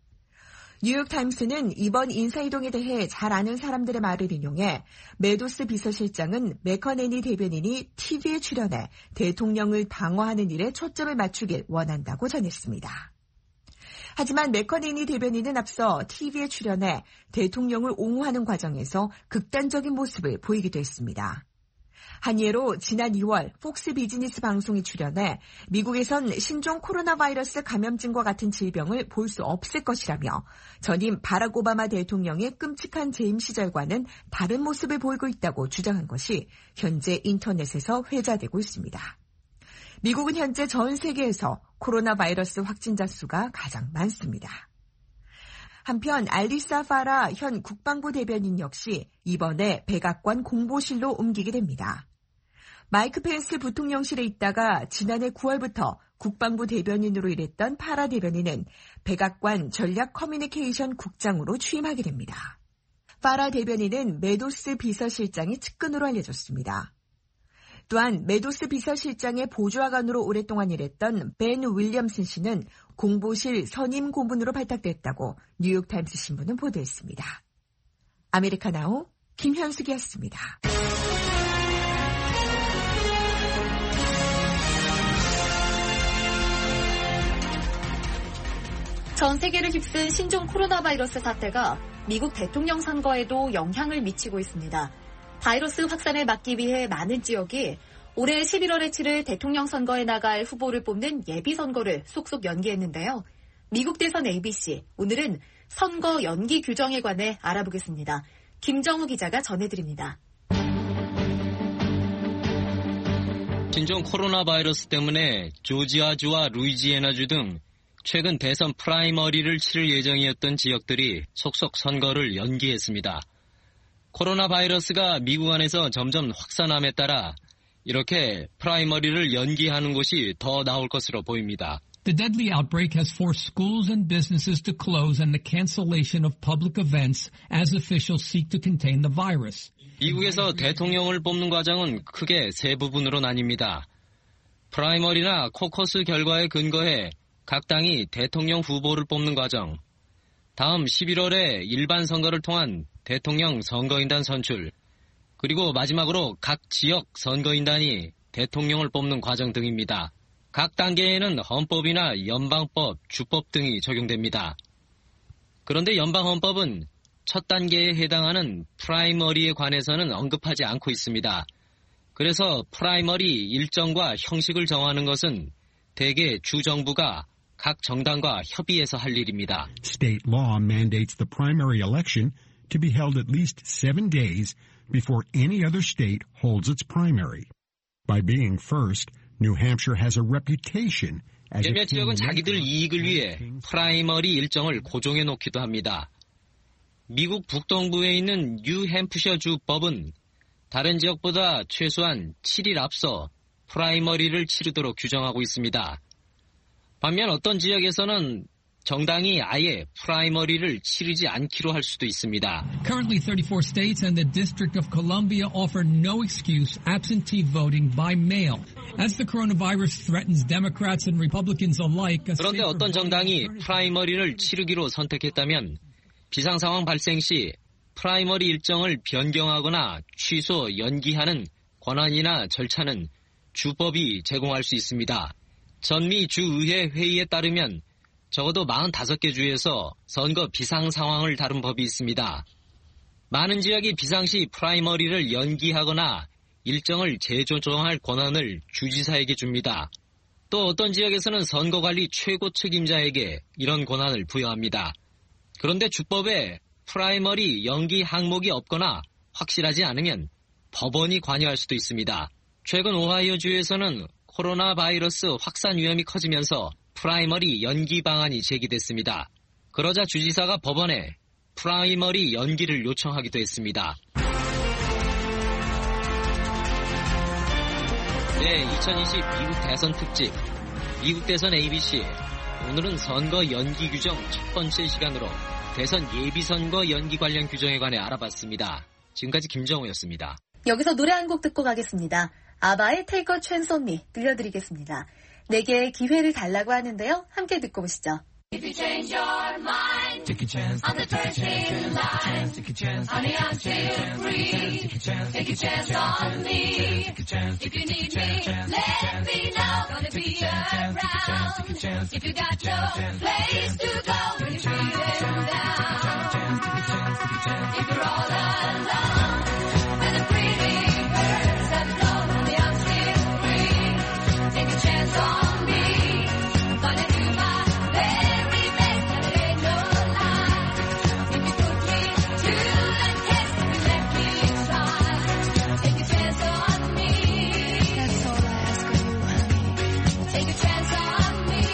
뉴욕타임스는 이번 인사이동에 대해 잘 아는 사람들의 말을 인용해 메도스 비서실장은 맥커네니 대변인이 티비에 출연해 대통령을 방어하는 일에 초점을 맞추길 원한다고 전했습니다. 하지만 맥커네니 대변인은 앞서 티비에 출연해 대통령을 옹호하는 과정에서 극단적인 모습을 보이기도 했습니다. 한 예로 지난 이월 폭스 비즈니스 방송에 출연해 미국에선 신종 코로나 바이러스 감염증과 같은 질병을 볼 수 없을 것이라며 전임 바락 오바마 대통령의 끔찍한 재임 시절과는 다른 모습을 보이고 있다고 주장한 것이 현재 인터넷에서 회자되고 있습니다. 미국은 현재 전 세계에서 코로나 바이러스 확진자 수가 가장 많습니다. 한편 알리사 파라 현 국방부 대변인 역시 이번에 백악관 공보실로 옮기게 됩니다. 마이크 펜스 부통령실에 있다가 지난해 구월부터 국방부 대변인으로 일했던 파라 대변인은 백악관 전략 커뮤니케이션 국장으로 취임하게 됩니다. 파라 대변인은 메도스 비서실장의 측근으로 알려졌습니다. 또한 메도스 비서실장의 보좌관으로 오랫동안 일했던 벤 윌리엄슨 씨는 공보실 선임 고문으로 발탁됐다고 뉴욕타임스 신문은 보도했습니다. 아메리카나우 김현숙이었습니다. 전 세계를 휩쓴 신종 코로나 바이러스 사태가 미국 대통령 선거에도 영향을 미치고 있습니다. 바이러스 확산을 막기 위해 많은 지역이 올해 십일월에 치를 대통령 선거에 나갈 후보를 뽑는 예비선거를 속속 연기했는데요. 미국 대선 에이비씨, 오늘은 선거 연기 규정에 관해 알아보겠습니다. 김정우 기자가 전해드립니다. 신종 코로나 바이러스 때문에 조지아주와 루이지애나주 등 최근 대선 프라이머리를 치를 예정이었던 지역들이 속속 선거를 연기했습니다. 코로나 바이러스가 미국 안에서 점점 확산함에 따라 이렇게 프라이머리를 연기하는 곳이 더 나올 것으로 보입니다. The deadly outbreak has forced schools and businesses to close and the cancellation of public events as officials seek to contain the virus. 미국에서 대통령을 뽑는 과정은 크게 세 부분으로 나뉩니다. 프라이머리나 코커스 결과에 근거해 각 당이 대통령 후보를 뽑는 과정, 다음 십일월에 일반 선거를 통한 대통령 선거인단 선출, 그리고 마지막으로 각 지역 선거인단이 대통령을 뽑는 과정 등입니다. 각 단계에는 헌법이나 연방법, 주법 등이 적용됩니다. 그런데 연방헌법은 첫 단계에 해당하는 프라이머리에 관해서는 언급하지 않고 있습니다. 그래서 프라이머리 일정과 형식을 정하는 것은 대개 주정부가 각 정당과 협의해서 할 일입니다. State law mandates the primary election to be held at least seven days before any other state holds its primary. By being first, New Hampshire has a reputation as 몇몇 지역은 자기들 이익을 위해 프라이머리 일정을 고정해 놓기도 합니다. 미국 북동부에 있는 뉴햄프셔 주법은 다른 지역보다 최소한 칠 일 앞서 프라이머리를 치르도록 규정하고 있습니다. 반면 어떤 지역에서는 정당이 아예 프라이머리를 치르지 않기로 할 수도 있습니다. Currently, thirty-four states and the District of Columbia offer no excuse absentee voting by mail. As the coronavirus threatens Democrats and Republicans alike. 그런데 어떤 정당이 프라이머리를 치르기로 선택했다면 비상상황 발생 시 프라이머리 일정을 변경하거나 취소, 연기하는 권한이나 절차는 주법이 제공할 수 있습니다. 전미 주의회 회의에 따르면 적어도 사십오 개 주에서 선거 비상 상황을 다룬 법이 있습니다. 많은 지역이 비상시 프라이머리를 연기하거나 일정을 재조정할 권한을 주지사에게 줍니다. 또 어떤 지역에서는 선거관리 최고 책임자에게 이런 권한을 부여합니다. 그런데 주법에 프라이머리 연기 항목이 없거나 확실하지 않으면 법원이 관여할 수도 있습니다. 최근 오하이오주에서는 코로나 바이러스 확산 위험이 커지면서 프라이머리 연기 방안이 제기됐습니다. 그러자 주지사가 법원에 프라이머리 연기를 요청하기도 했습니다. 네, 이천이십 미국 대선 특집 미국 대선 에이비씨. 오늘은 선거 연기 규정 첫 번째 시간으로 대선 예비선거 연기 관련 규정에 관해 알아봤습니다. 지금까지 김정우였습니다. 여기서 노래 한 곡 듣고 가겠습니다. 아바의 Take a Chance on Me 들려드리겠습니다. 내게 기회를 달라고 하는데요. 함께 듣고 보시죠. If you change your mind, take a chance. I'm the first in line. Take a chance. Honey, I'm still free. Take a chance. Take a chance on me. Take a chance. If you need me, let me know. Gonna be around. If you got no place to go when you're feeling down. If you're all alone and the pretty birds have flown, honey, I'm still free. Take a chance on me. Gonna do my very best, and it ain't no lie. If you put me to the test, if you let me try, take a chance on me. That's all I ask of you, honey. Take a chance on me.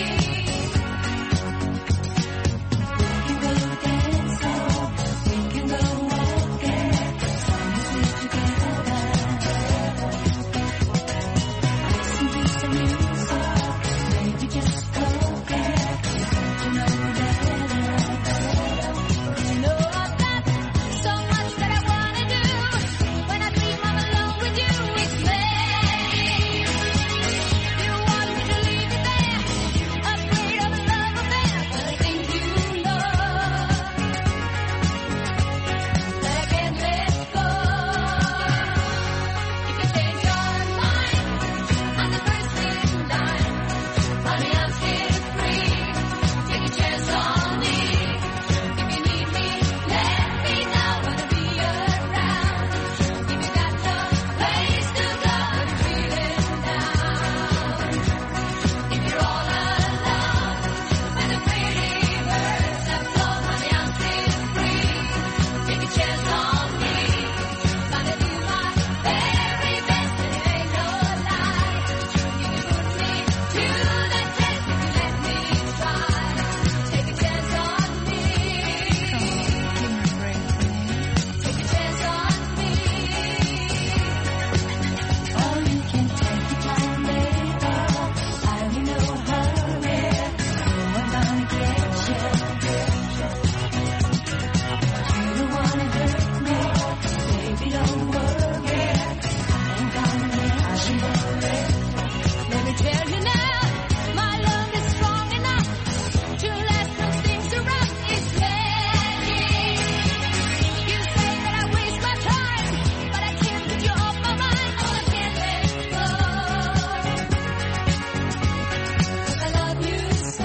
We can go dancing, we can go walking, as long as we're together. Listen to some music, maybe just go get. You know better. You know I've got so much that I wanna do. When I dream I'm alone with you, it's me. You want me to leave you there, afraid of a love affair, but I think you know that I can't let go. If you change your mind, I'm the first in line. Honey, I'm still free. Take a chance on me. If you need me, let me know. Gonna be around. If you got no place to go when you're feeling down. If you're all alone and the pretty birds have flown, honey, I'm still free. Take a chance on me. Gonna do my very best, and it ain't no lie. You can put me to the test if you let me try. Take a chance on me. Give me a break, take a chance on me. Oh, you can take your time, baby. I'm in no hurry. Oh, I'm gonna get you. You don't wanna hurt me, baby, don't worry. I'm gonna let you. Let me tell you now, my love is strong enough to last those things around. It's magic. You say that I waste my time, but I can't get you off my mind. Oh, I can't let go. 'Cause I love you so.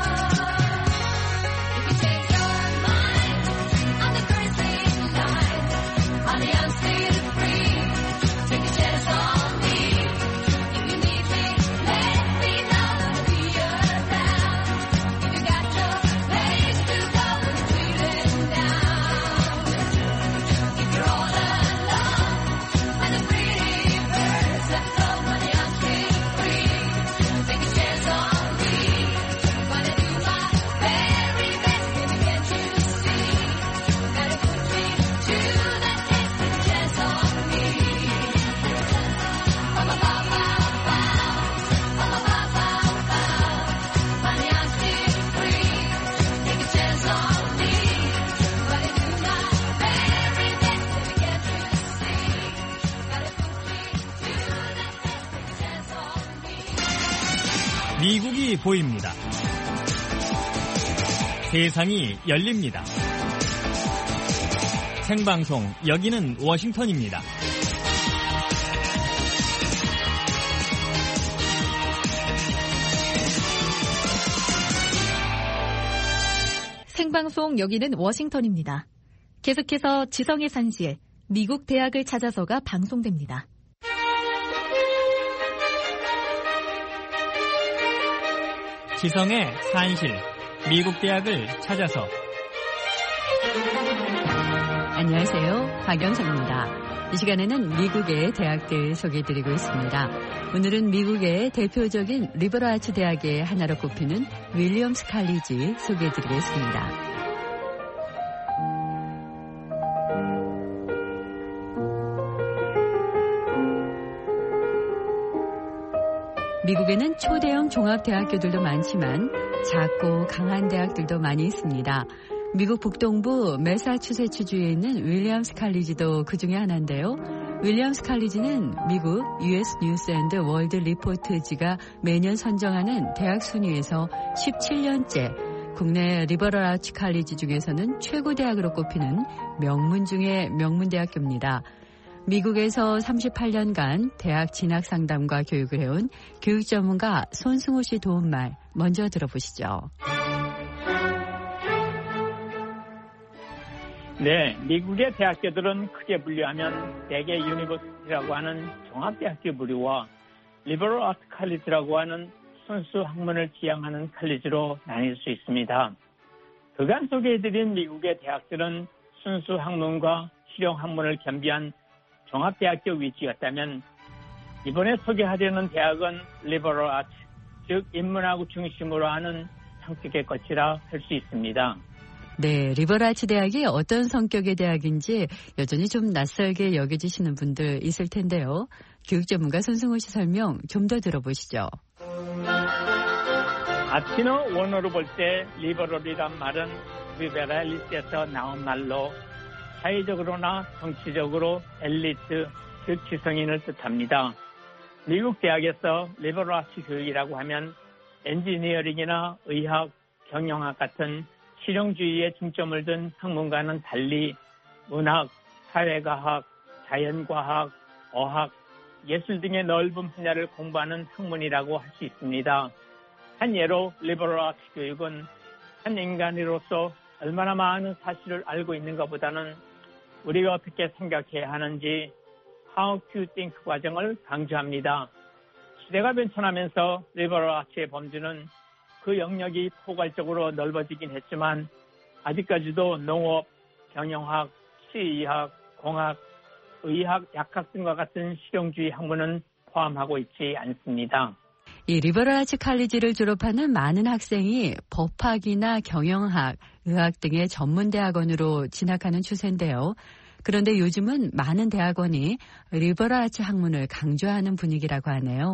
If you change your mind, I'm the first in line. Honey, I'm still free. Take a chance on me. If you need me, let me know. Gonna be around. If you got no place to go when you're feeling down. If you're all alone and the pretty birds have flown, honey, I'm still free. Take a chance on me. Gonna do my very best, baby, can't you see? Gotta put me to the test, take a chance on me. Oh, my, bow, bow, bow. Oh, my, bow, bow, bow. Honey, I'm still free. Take a chance on me. Gonna do my very best, baby, can't you see? Gotta put me to the test, take a chance on me. 미국이 보입니다. 세상이 열립니다. 생방송 여기는 워싱턴입니다. 생방송 여기는 워싱턴입니다. 계속해서 지성의 산실, 미국 대학을 찾아서가 방송됩니다. 지성의 산실, 미국 대학을 찾아서. 안녕하세요. 박영선입니다. 이 시간에는 미국의 대학들 소개해드리고 있습니다. 오늘은 미국의 대표적인 리버럴 아츠 대학의 하나로 꼽히는 윌리엄스 칼리지 소개해드리겠습니다. 미국에는 초대형 종합대학교들도 많지만 작고 강한 대학들도 많이 있습니다. 미국 북동부 매사추세츠주에 있는 윌리엄스 칼리지도 그 중에 하나인데요. 윌리엄스 칼리지는 미국 유에스 뉴스 앤드 월드 리포트지가 매년 선정하는 대학 순위에서 십칠 년째 국내 리버럴 아츠 칼리지 중에서는 최고 대학으로 꼽히는 명문 중의 명문대학교입니다. 미국에서 삼십팔 년간 대학 진학 상담과 교육을 해온 교육 전문가 손승호 씨 도움말 먼저 들어보시죠. 네, 미국의 대학교들은 크게 분류하면 대개 유니버시티라고 하는 종합대학교 부류와 리버럴 아트 칼리지라고 하는 순수 학문을 지향하는 칼리지로 나뉠 수 있습니다. 그간 소개해드린 미국의 대학들은 순수 학문과 실용 학문을 겸비한 종합대학교 위주였다면 이번에 소개하려는 대학은 리버럴 아트, 즉 인문학을 중심으로 하는 성격의 것이라 할 수 있습니다. 네, 리버럴 아츠 대학이 어떤 성격의 대학인지 여전히 좀 낯설게 여겨지시는 분들 있을 텐데요. 교육 전문가 손승호 씨 설명 좀 더 들어보시죠. 아트너 원어로 볼 때 리버럴이란 말은 리베랄리스에서 나온 말로 사회적으로나 정치적으로 엘리트, 즉 지성인을 뜻합니다. 미국 대학에서 리버럴 아츠 교육이라고 하면 엔지니어링이나 의학, 경영학 같은 실용주의에 중점을 둔 학문과는 달리 문학, 사회과학, 자연과학, 어학, 예술 등의 넓은 분야를 공부하는 학문이라고 할 수 있습니다. 한 예로 리버럴 아츠 교육은 한 인간으로서 얼마나 많은 사실을 알고 있는 것보다는 우리가 어떻게 생각해야 하는지 How to think 과정을 강조합니다. 시대가 변천하면서 리버럴 아츠의 범주는 그 영역이 포괄적으로 넓어지긴 했지만 아직까지도 농업, 경영학, 시의학, 공학, 의학, 약학 등과 같은 실용주의 학문은 포함하고 있지 않습니다. 이 리버럴 아츠 칼리지를 졸업하는 많은 학생이 법학이나 경영학, 의학 등의 전문 대학원으로 진학하는 추세인데요. 그런데 요즘은 많은 대학원이 리버럴 아츠 학문을 강조하는 분위기라고 하네요.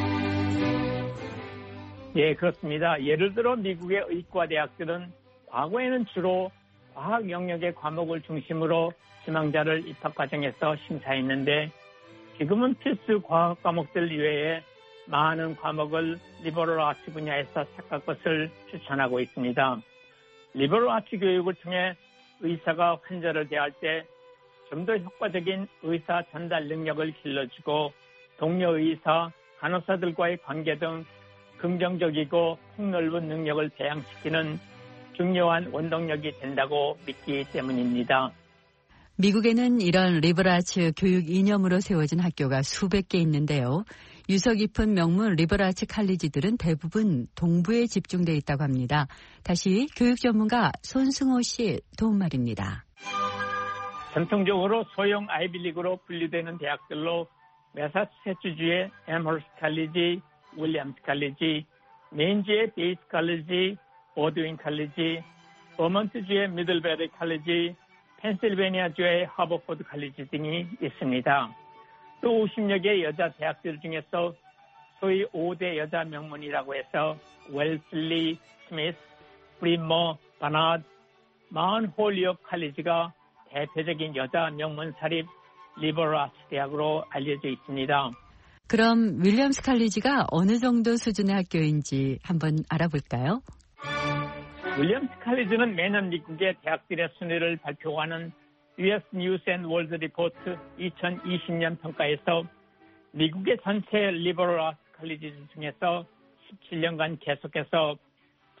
예, 그렇습니다. 예를 들어 미국의 의과 대학들은 과거에는 주로 과학 영역의 과목을 중심으로 희망자를 입학 과정에서 심사했는데 지금은 필수 과학 과목들 이외에 많은 과목을 리버럴 아츠 분야에서 택할 것을 추천하고 있습니다. 리버럴 아츠 교육을 통해 의사가 환자를 대할 때 좀 더 효과적인 의사 전달 능력을 길러주고 동료 의사, 간호사들과의 관계 등 긍정적이고 폭넓은 능력을 배양시키는 중요한 원동력이 된다고 믿기 때문입니다. 미국에는 이런 리버럴 아츠 교육 이념으로 세워진 학교가 수백 개 있는데요. 유서 깊은 명문 리버럴 아츠 칼리지들은 대부분 동부에 집중돼 있다고 합니다. 다시 교육 전문가 손승호 씨 도움말입니다. 전통적으로 소형 아이비리그로 분류되는 대학들로 매사추세츠주의 앰허스트 칼리지, 윌리엄스 칼리지, 메인주의 베이스 칼리지, 보드윈 칼리지, 버먼트주의 미들베리 칼리지, 펜실베니아주의 하버포드 칼리지 등이 있습니다. 또 오십여 개 여자 대학들 중에서 소위 오 대 여자 명문이라고 해서 웰슬리, 스미스, 브리머, 바나드, 마운 홀리옥 칼리지가 대표적인 여자 명문 사립 리버럴 아츠 대학으로 알려져 있습니다. 그럼 윌리엄스 칼리지가 어느 정도 수준의 학교인지 한번 알아볼까요? 윌리엄스 칼리지는 매년 미국의 대학들의 순위를 발표하는 유에스 뉴스 앤 월드 리포트 이천이십 년 평가에서 미국의 전체 리버럴 아츠 칼리지 중에서 십칠 년간 계속해서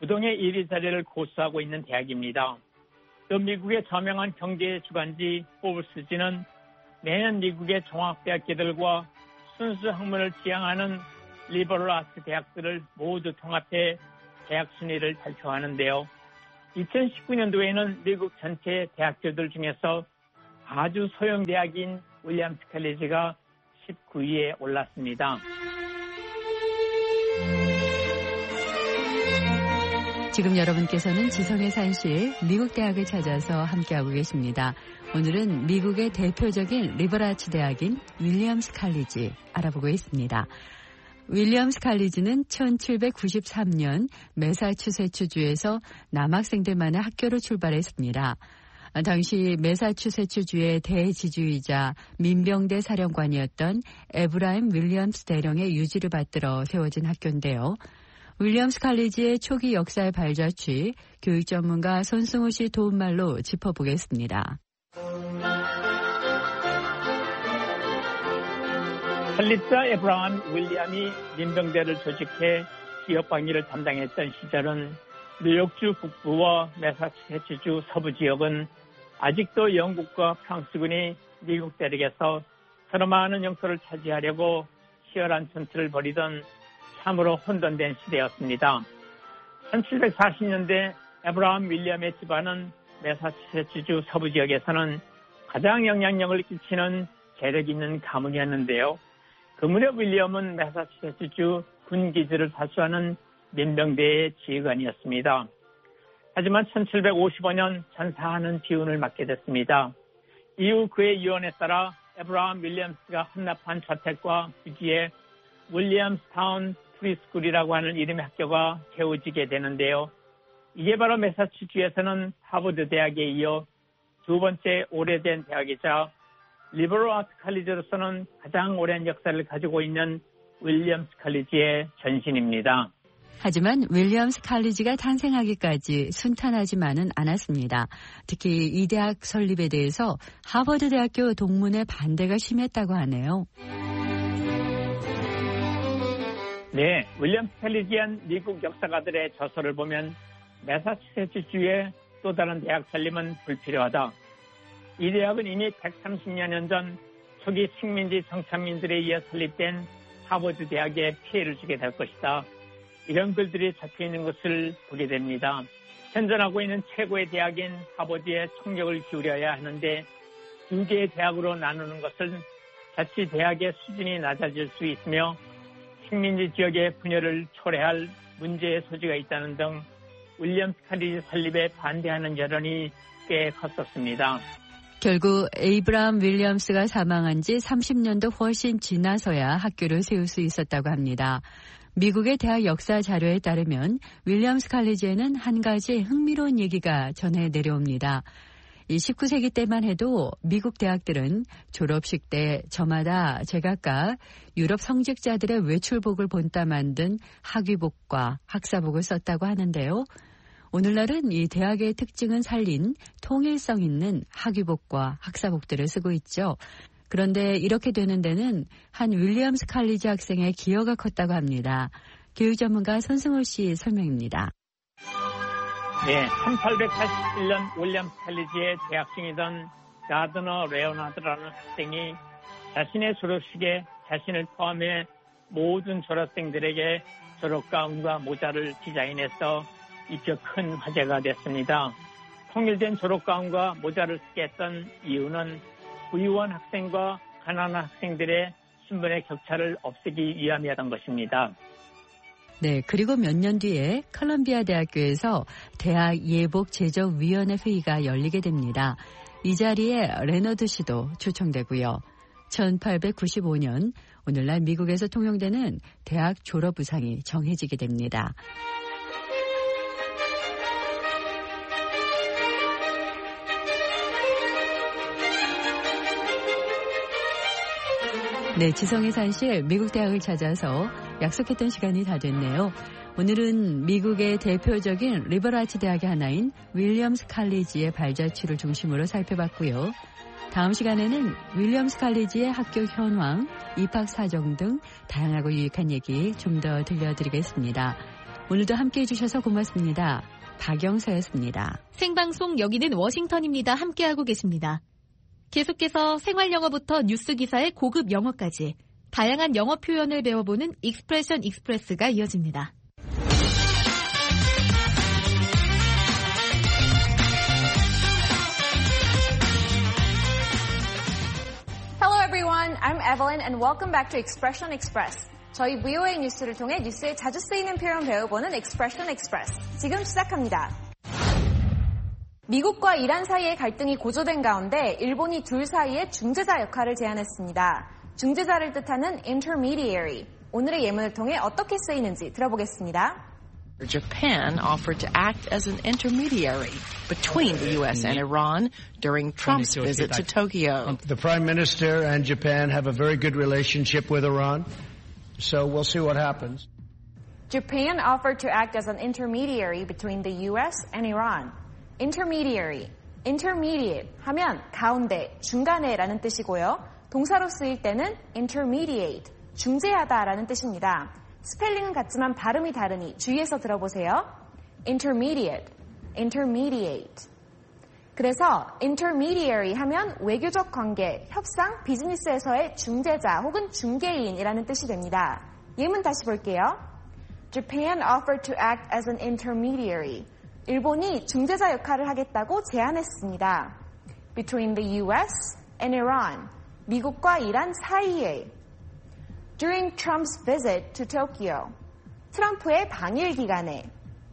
부동의 일 위 자리를 고수하고 있는 대학입니다. 또 미국의 저명한 경제 주간지 포브스지는 매년 미국의 종합대학교들과 순수 학문을 지향하는 리버럴 아트 대학들을 모두 통합해 대학 순위를 발표하는데요. 이천십구 년도에는 미국 전체 대학교들 중에서 아주 소형 대학인 윌리엄스 칼리지가 십구 위에 올랐습니다. 지금 여러분께서는 지성의 산실 미국 대학을 찾아서 함께하고 계십니다. 오늘은 미국의 대표적인 리버라츠 대학인 윌리엄스 칼리지 알아보고 있습니다. 윌리엄스 칼리지는 천칠백구십삼 년 매사추세츠주에서 남학생들만의 학교로 출발했습니다. 당시 매사추세츠주의 대지주이자 민병대 사령관이었던 에브라임 윌리엄스 대령의 유지를 받들어 세워진 학교인데요. 윌리엄스 칼리지의 초기 역사의 발자취, 교육 전문가 손승우 씨 도움말로 짚어보겠습니다. 칼리자 에브라임 윌리엄이 민병대를 조직해 지역 방위를 담당했던 시절은 뉴욕주 북부와 매사추세츠주 서부 지역은 아직도 영국과 프랑스군이 미국 대륙에서 서로 많은 영토를 차지하려고 치열한 전투를 벌이던 참으로 혼돈된 시대였습니다. 천칠백사십 년대 에브라임 윌리엄의 집안은 매사추세츠주 서부 지역에서는 가장 영향력을 끼치는 재력 있는 가문이었는데요. 그 무렵 윌리엄은 매사추세츠주 군기지를 사수하는 민병대의 지휘관이었습니다. 하지만 천칠백오십오 년 전사하는 비운을 맞게 됐습니다. 이후 그의 유언에 따라 에브라임 윌리엄스가 헌납한 저택과 부지에 윌리엄스타운 프리스쿨이라고 하는 이름의 학교가 세워지게 되는데요. 이게 바로 매사추세츠주에서는 하버드 대학에 이어 두 번째 오래된 대학이자 리버럴 아트 칼리지로서는 가장 오랜 역사를 가지고 있는 윌리엄스 칼리지의 전신입니다. 하지만 윌리엄스 칼리지가 탄생하기까지 순탄하지만은 않았습니다. 특히 이 대학 설립에 대해서 하버드 대학교 동문회 반대가 심했다고 하네요. 네, 윌리엄스 칼리지한 미국 역사가들의 저서를 보면 매사추세츠주의 또 다른 대학 설립은 불필요하다. 이 대학은 이미 백삼십여 년 전 초기 식민지 정착민들에 의해 설립된 하버드 대학에 피해를 주게 될 것이다. 이런 글들이 적혀있는 것을 보게 됩니다. 현존하고 있는 최고의 대학인 하버드에 총력을 기울여야 하는데 두 개의 대학으로 나누는 것은 자칫 대학의 수준이 낮아질 수 있으며 식민지 지역의 분열을 초래할 문제의 소지가 있다는 등 윌리엄스 칼리지 설립에 반대하는 여론이 꽤 컸었습니다. 결국 에이브라임 윌리엄스가 사망한 지 삼십 년도 훨씬 지나서야 학교를 세울 수 있었다고 합니다. 미국의 대학 역사 자료에 따르면 윌리엄스 칼리지에는 한 가지 흥미로운 얘기가 전해 내려옵니다. 이 십구 세기 때만 해도 미국 대학들은 졸업식 때 저마다 제각각 유럽 성직자들의 외출복을 본따 만든 학위복과 학사복을 썼다고 하는데요. 오늘날은 이 대학의 특징은 살린 통일성 있는 학위복과 학사복들을 쓰고 있죠. 그런데 이렇게 되는 데는 한 윌리엄스 칼리지 학생의 기여가 컸다고 합니다. 교육 전문가 손승호 씨 설명입니다. 네, 천팔백팔십칠 년 윌리엄스 칼리지의 대학 중이던 가드너 레오나드라는 학생이 자신의 졸업식에 자신을 포함해 모든 졸업생들에게 졸업가운과 모자를 디자인해서 입혀 큰 화제가 됐습니다. 통일된 졸업가운과 모자를 쓰게 했던 이유는 부유한 학생과 가난한 학생들의 신분의 격차를 없애기 위함이었던 것입니다. 네, 그리고 몇 년 뒤에 컬럼비아 대학교에서 대학 예복 제적위원회 회의가 열리게 됩니다. 이 자리에 레너드 씨도 초청되고요. 천팔백구십오 년 오늘날 미국에서 통용되는 대학 졸업 의상이 정해지게 됩니다. 네, 지성의 산실 미국 대학을 찾아서 약속했던 시간이 다 됐네요. 오늘은 미국의 대표적인 리버라츠 대학의 하나인 윌리엄스 칼리지의 발자취를 중심으로 살펴봤고요. 다음 시간에는 윌리엄스 칼리지의 학교 현황, 입학 사정 등 다양하고 유익한 얘기 좀 더 들려드리겠습니다. 오늘도 함께해 주셔서 고맙습니다. 박영서였습니다. 생방송 여기는 워싱턴입니다. 함께하고 계십니다. 계속해서 생활영어부터 뉴스 기사의 고급 영어까지 다양한 영어 표현을 배워보는 익스프레션 익스프레스가 이어집니다. Hello everyone, I'm Evelyn and welcome back to Expression Express. 저희 브이오에이 뉴스를 통해 뉴스에 자주 쓰이는 표현 배워보는 Expression Express. 지금 시작합니다. 미국과 이란 사이의 갈등이 고조된 가운데 일본이 둘 사이의 중재자 역할을 제안했습니다. 중재자를 뜻하는 intermediary. 오늘의 예문을 통해 어떻게 쓰이는지 들어보겠습니다. Japan offered to act as an intermediary between the U S and Iran during Trump's visit to Tokyo. The Prime Minister and Japan have a very good relationship with Iran, so we'll see what happens. Japan offered to act as an intermediary between the U S and Iran. Intermediary, intermediate 하면 가운데, 중간에라는 뜻이고요. 동사로 쓰일 때는 intermediate, 중재하다라는 뜻입니다. 스펠링은 같지만 발음이 다르니 주의해서 들어보세요. intermediate, intermediate. 그래서 intermediary 하면 외교적 관계, 협상, 비즈니스에서의 중재자 혹은 중개인이라는 뜻이 됩니다. 예문 다시 볼게요. Japan offered to act as an intermediary. 일본이 중재자 역할을 하겠다고 제안했습니다. Between the U S and Iran. 미국과 이란 사이에. During Trump's visit to Tokyo. 트럼프의 방일 기간에.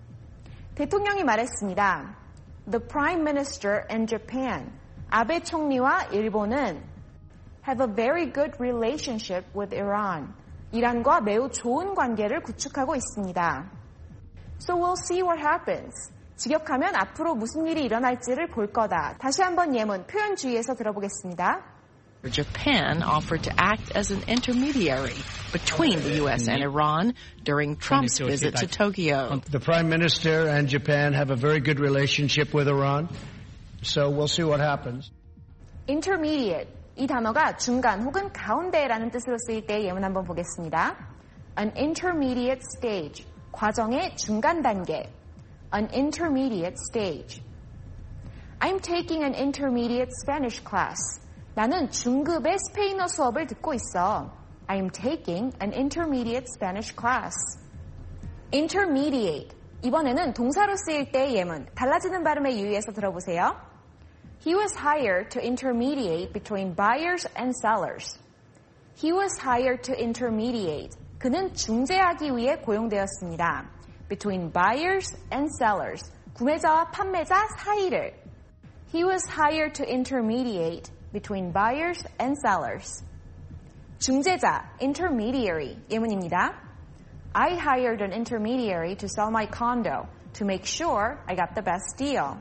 대통령이 말했습니다. The Prime Minister and Japan. 아베 총리와 일본은 have a very good relationship with Iran. 이란과 매우 좋은 관계를 구축하고 있습니다. So we'll see what happens. 직역하면 앞으로 무슨 일이 일어날지를 볼 거다. 다시 한번 예문, 표현 주의해서 들어보겠습니다. Japan offered to act as an intermediary between the U S and Iran during Trump's visit to Tokyo. The Prime Minister and Japan have a very good relationship with Iran, so we'll see what happens. Intermediate, 이 단어가 중간 혹은 가운데라는 뜻으로 쓰일 때 예문 한번 보겠습니다. An intermediate stage, 과정의 중간 단계. An intermediate stage. I'm taking an intermediate Spanish class. 나는 중급의 스페인어 수업을 듣고 있어. I'm taking an intermediate Spanish class. Intermediate. 이번에는 동사로 쓰일 때의 예문. 달라지는 발음에 유의해서 들어보세요. He was hired to intermediate between buyers and sellers. He was hired to intermediate. 그는 중재하기 위해 고용되었습니다. Between buyers and sellers. 구매자와 판매자 사이를. He was hired to intermediate between buyers and sellers. 중재자, intermediary 예문입니다. I hired an intermediary to sell my condo to make sure I got the best deal.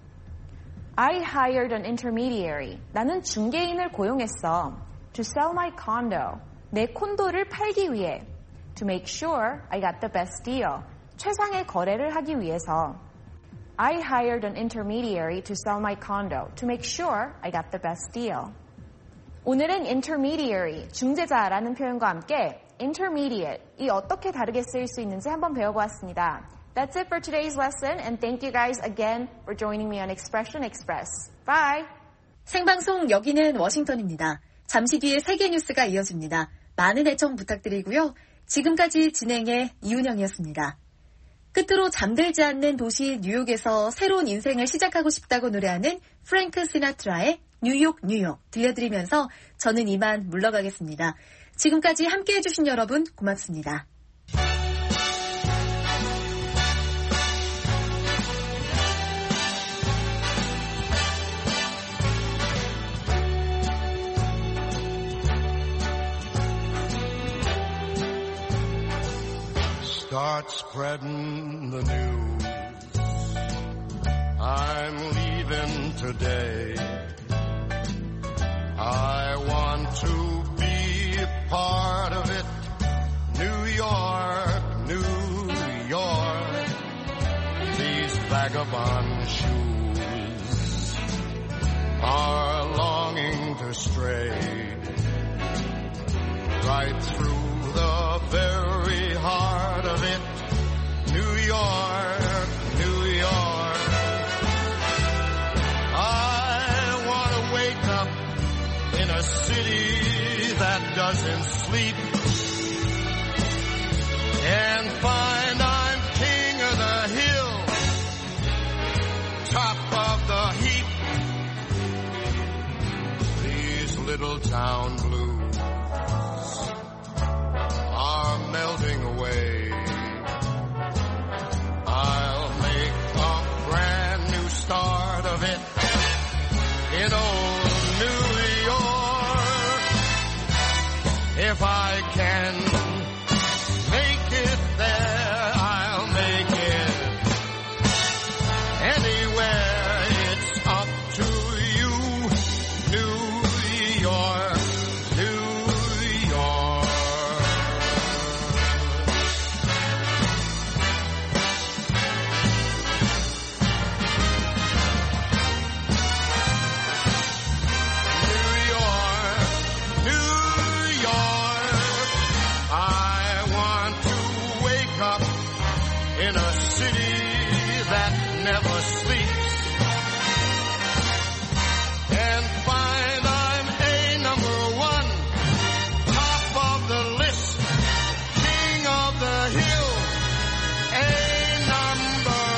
I hired an intermediary. 나는 중개인을 고용했어. To sell my condo. 내 콘도를 팔기 위해. To make sure I got the best deal. 최상의 거래를 하기 위해서. I hired an intermediary to sell my condo to make sure I got the best deal. 오늘은 intermediary, 중재자라는 표현과 함께 intermediate, 이 어떻게 다르게 쓰일 수 있는지 한번 배워보았습니다. That's it for today's lesson and thank you guys again for joining me on Expression Express. Bye! 생방송 여기는 워싱턴입니다. 잠시 뒤에 세계 뉴스가 이어집니다. 많은 애청 부탁드리고요. 지금까지 진행의 이은영이었습니다. 끝으로 잠들지 않는 도시 뉴욕에서 새로운 인생을 시작하고 싶다고 노래하는 프랭크 시나트라의 뉴욕 뉴욕 들려드리면서 저는 이만 물러가겠습니다. 지금까지 함께해 주신 여러분 고맙습니다. Start spreading the news. I'm leaving today. I want to be a part of it. New York, New York. These vagabond shoes are longing to stray right through the very heart of it, New York. York, New York. I want to wake up in a city that doesn't sleep and find I'm king of the hill, top of the heap. These little town blues are melting away. I'll make a brand new start of it in old New York. If I can make it there, I'll make it anywhere. It's up to you, New York, New York. New York, New York. I want to wake up in a city that never sleeps and find I'm a number one, top of the list, king of the hill, a number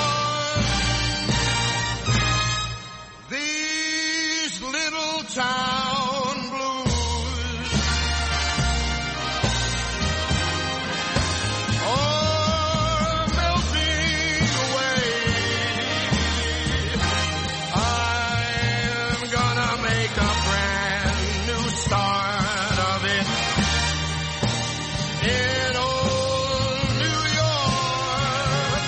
one. These little town blues are melting away. I'm gonna make a brand new start of it in old New York.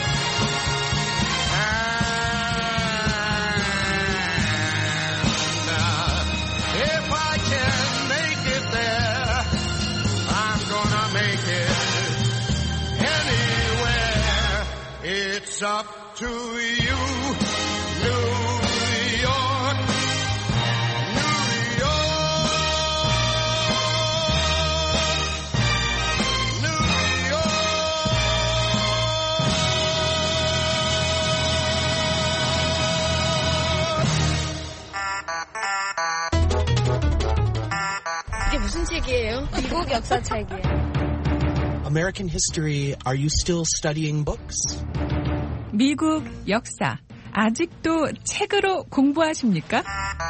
And uh, if I can make it there, I'm gonna make it anywhere. It's up to you, New York, New York, New 이게 무슨 책이에요? 미국 역사 책이에요. American history, are you still studying books? 미국 역사 아직도 책으로 공부하십니까?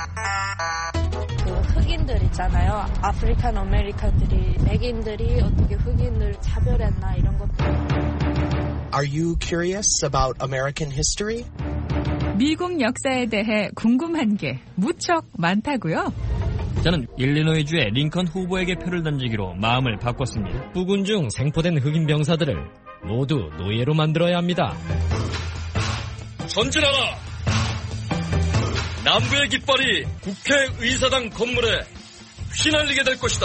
그 흑인들 있잖아요. 아프리칸 아메리칸들이 백인들이 어떻게 흑인을 차별했나 이런 것들. Are you curious about American history? 미국 역사에 대해 궁금한 게 무척 많다고요? 저는 일리노이주의 링컨 후보에게 표를 던지기로 마음을 바꿨습니다. 부군 중 생포된 흑인 병사들을 모두 노예로 만들어야 합니다. 전진하라! 남부의 깃발이 국회의사당 건물에 휘날리게 될 것이다.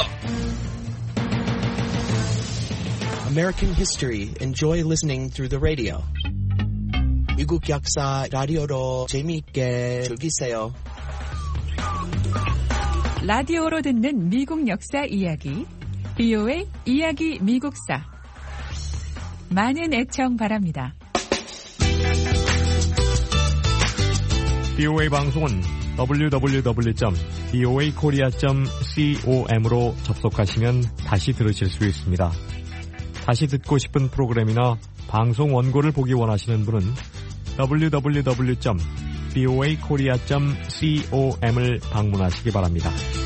American history, enjoy listening through the radio. 미국 역사 라디오로 재미있게 즐기세요. 라디오로 듣는 미국 역사 이야기, 비오에이 이야기 미국사. 많은 애청 바랍니다. 비오에이 방송은 더블유 더블유 더블유 점 비오에이 코리아 점 com으로 접속하시면 다시 들으실 수 있습니다. 다시 듣고 싶은 프로그램이나 방송 원고를 보기 원하시는 분은 더블유 더블유 더블유 점 비오에이 코리아 점 com을 방문하시기 바랍니다.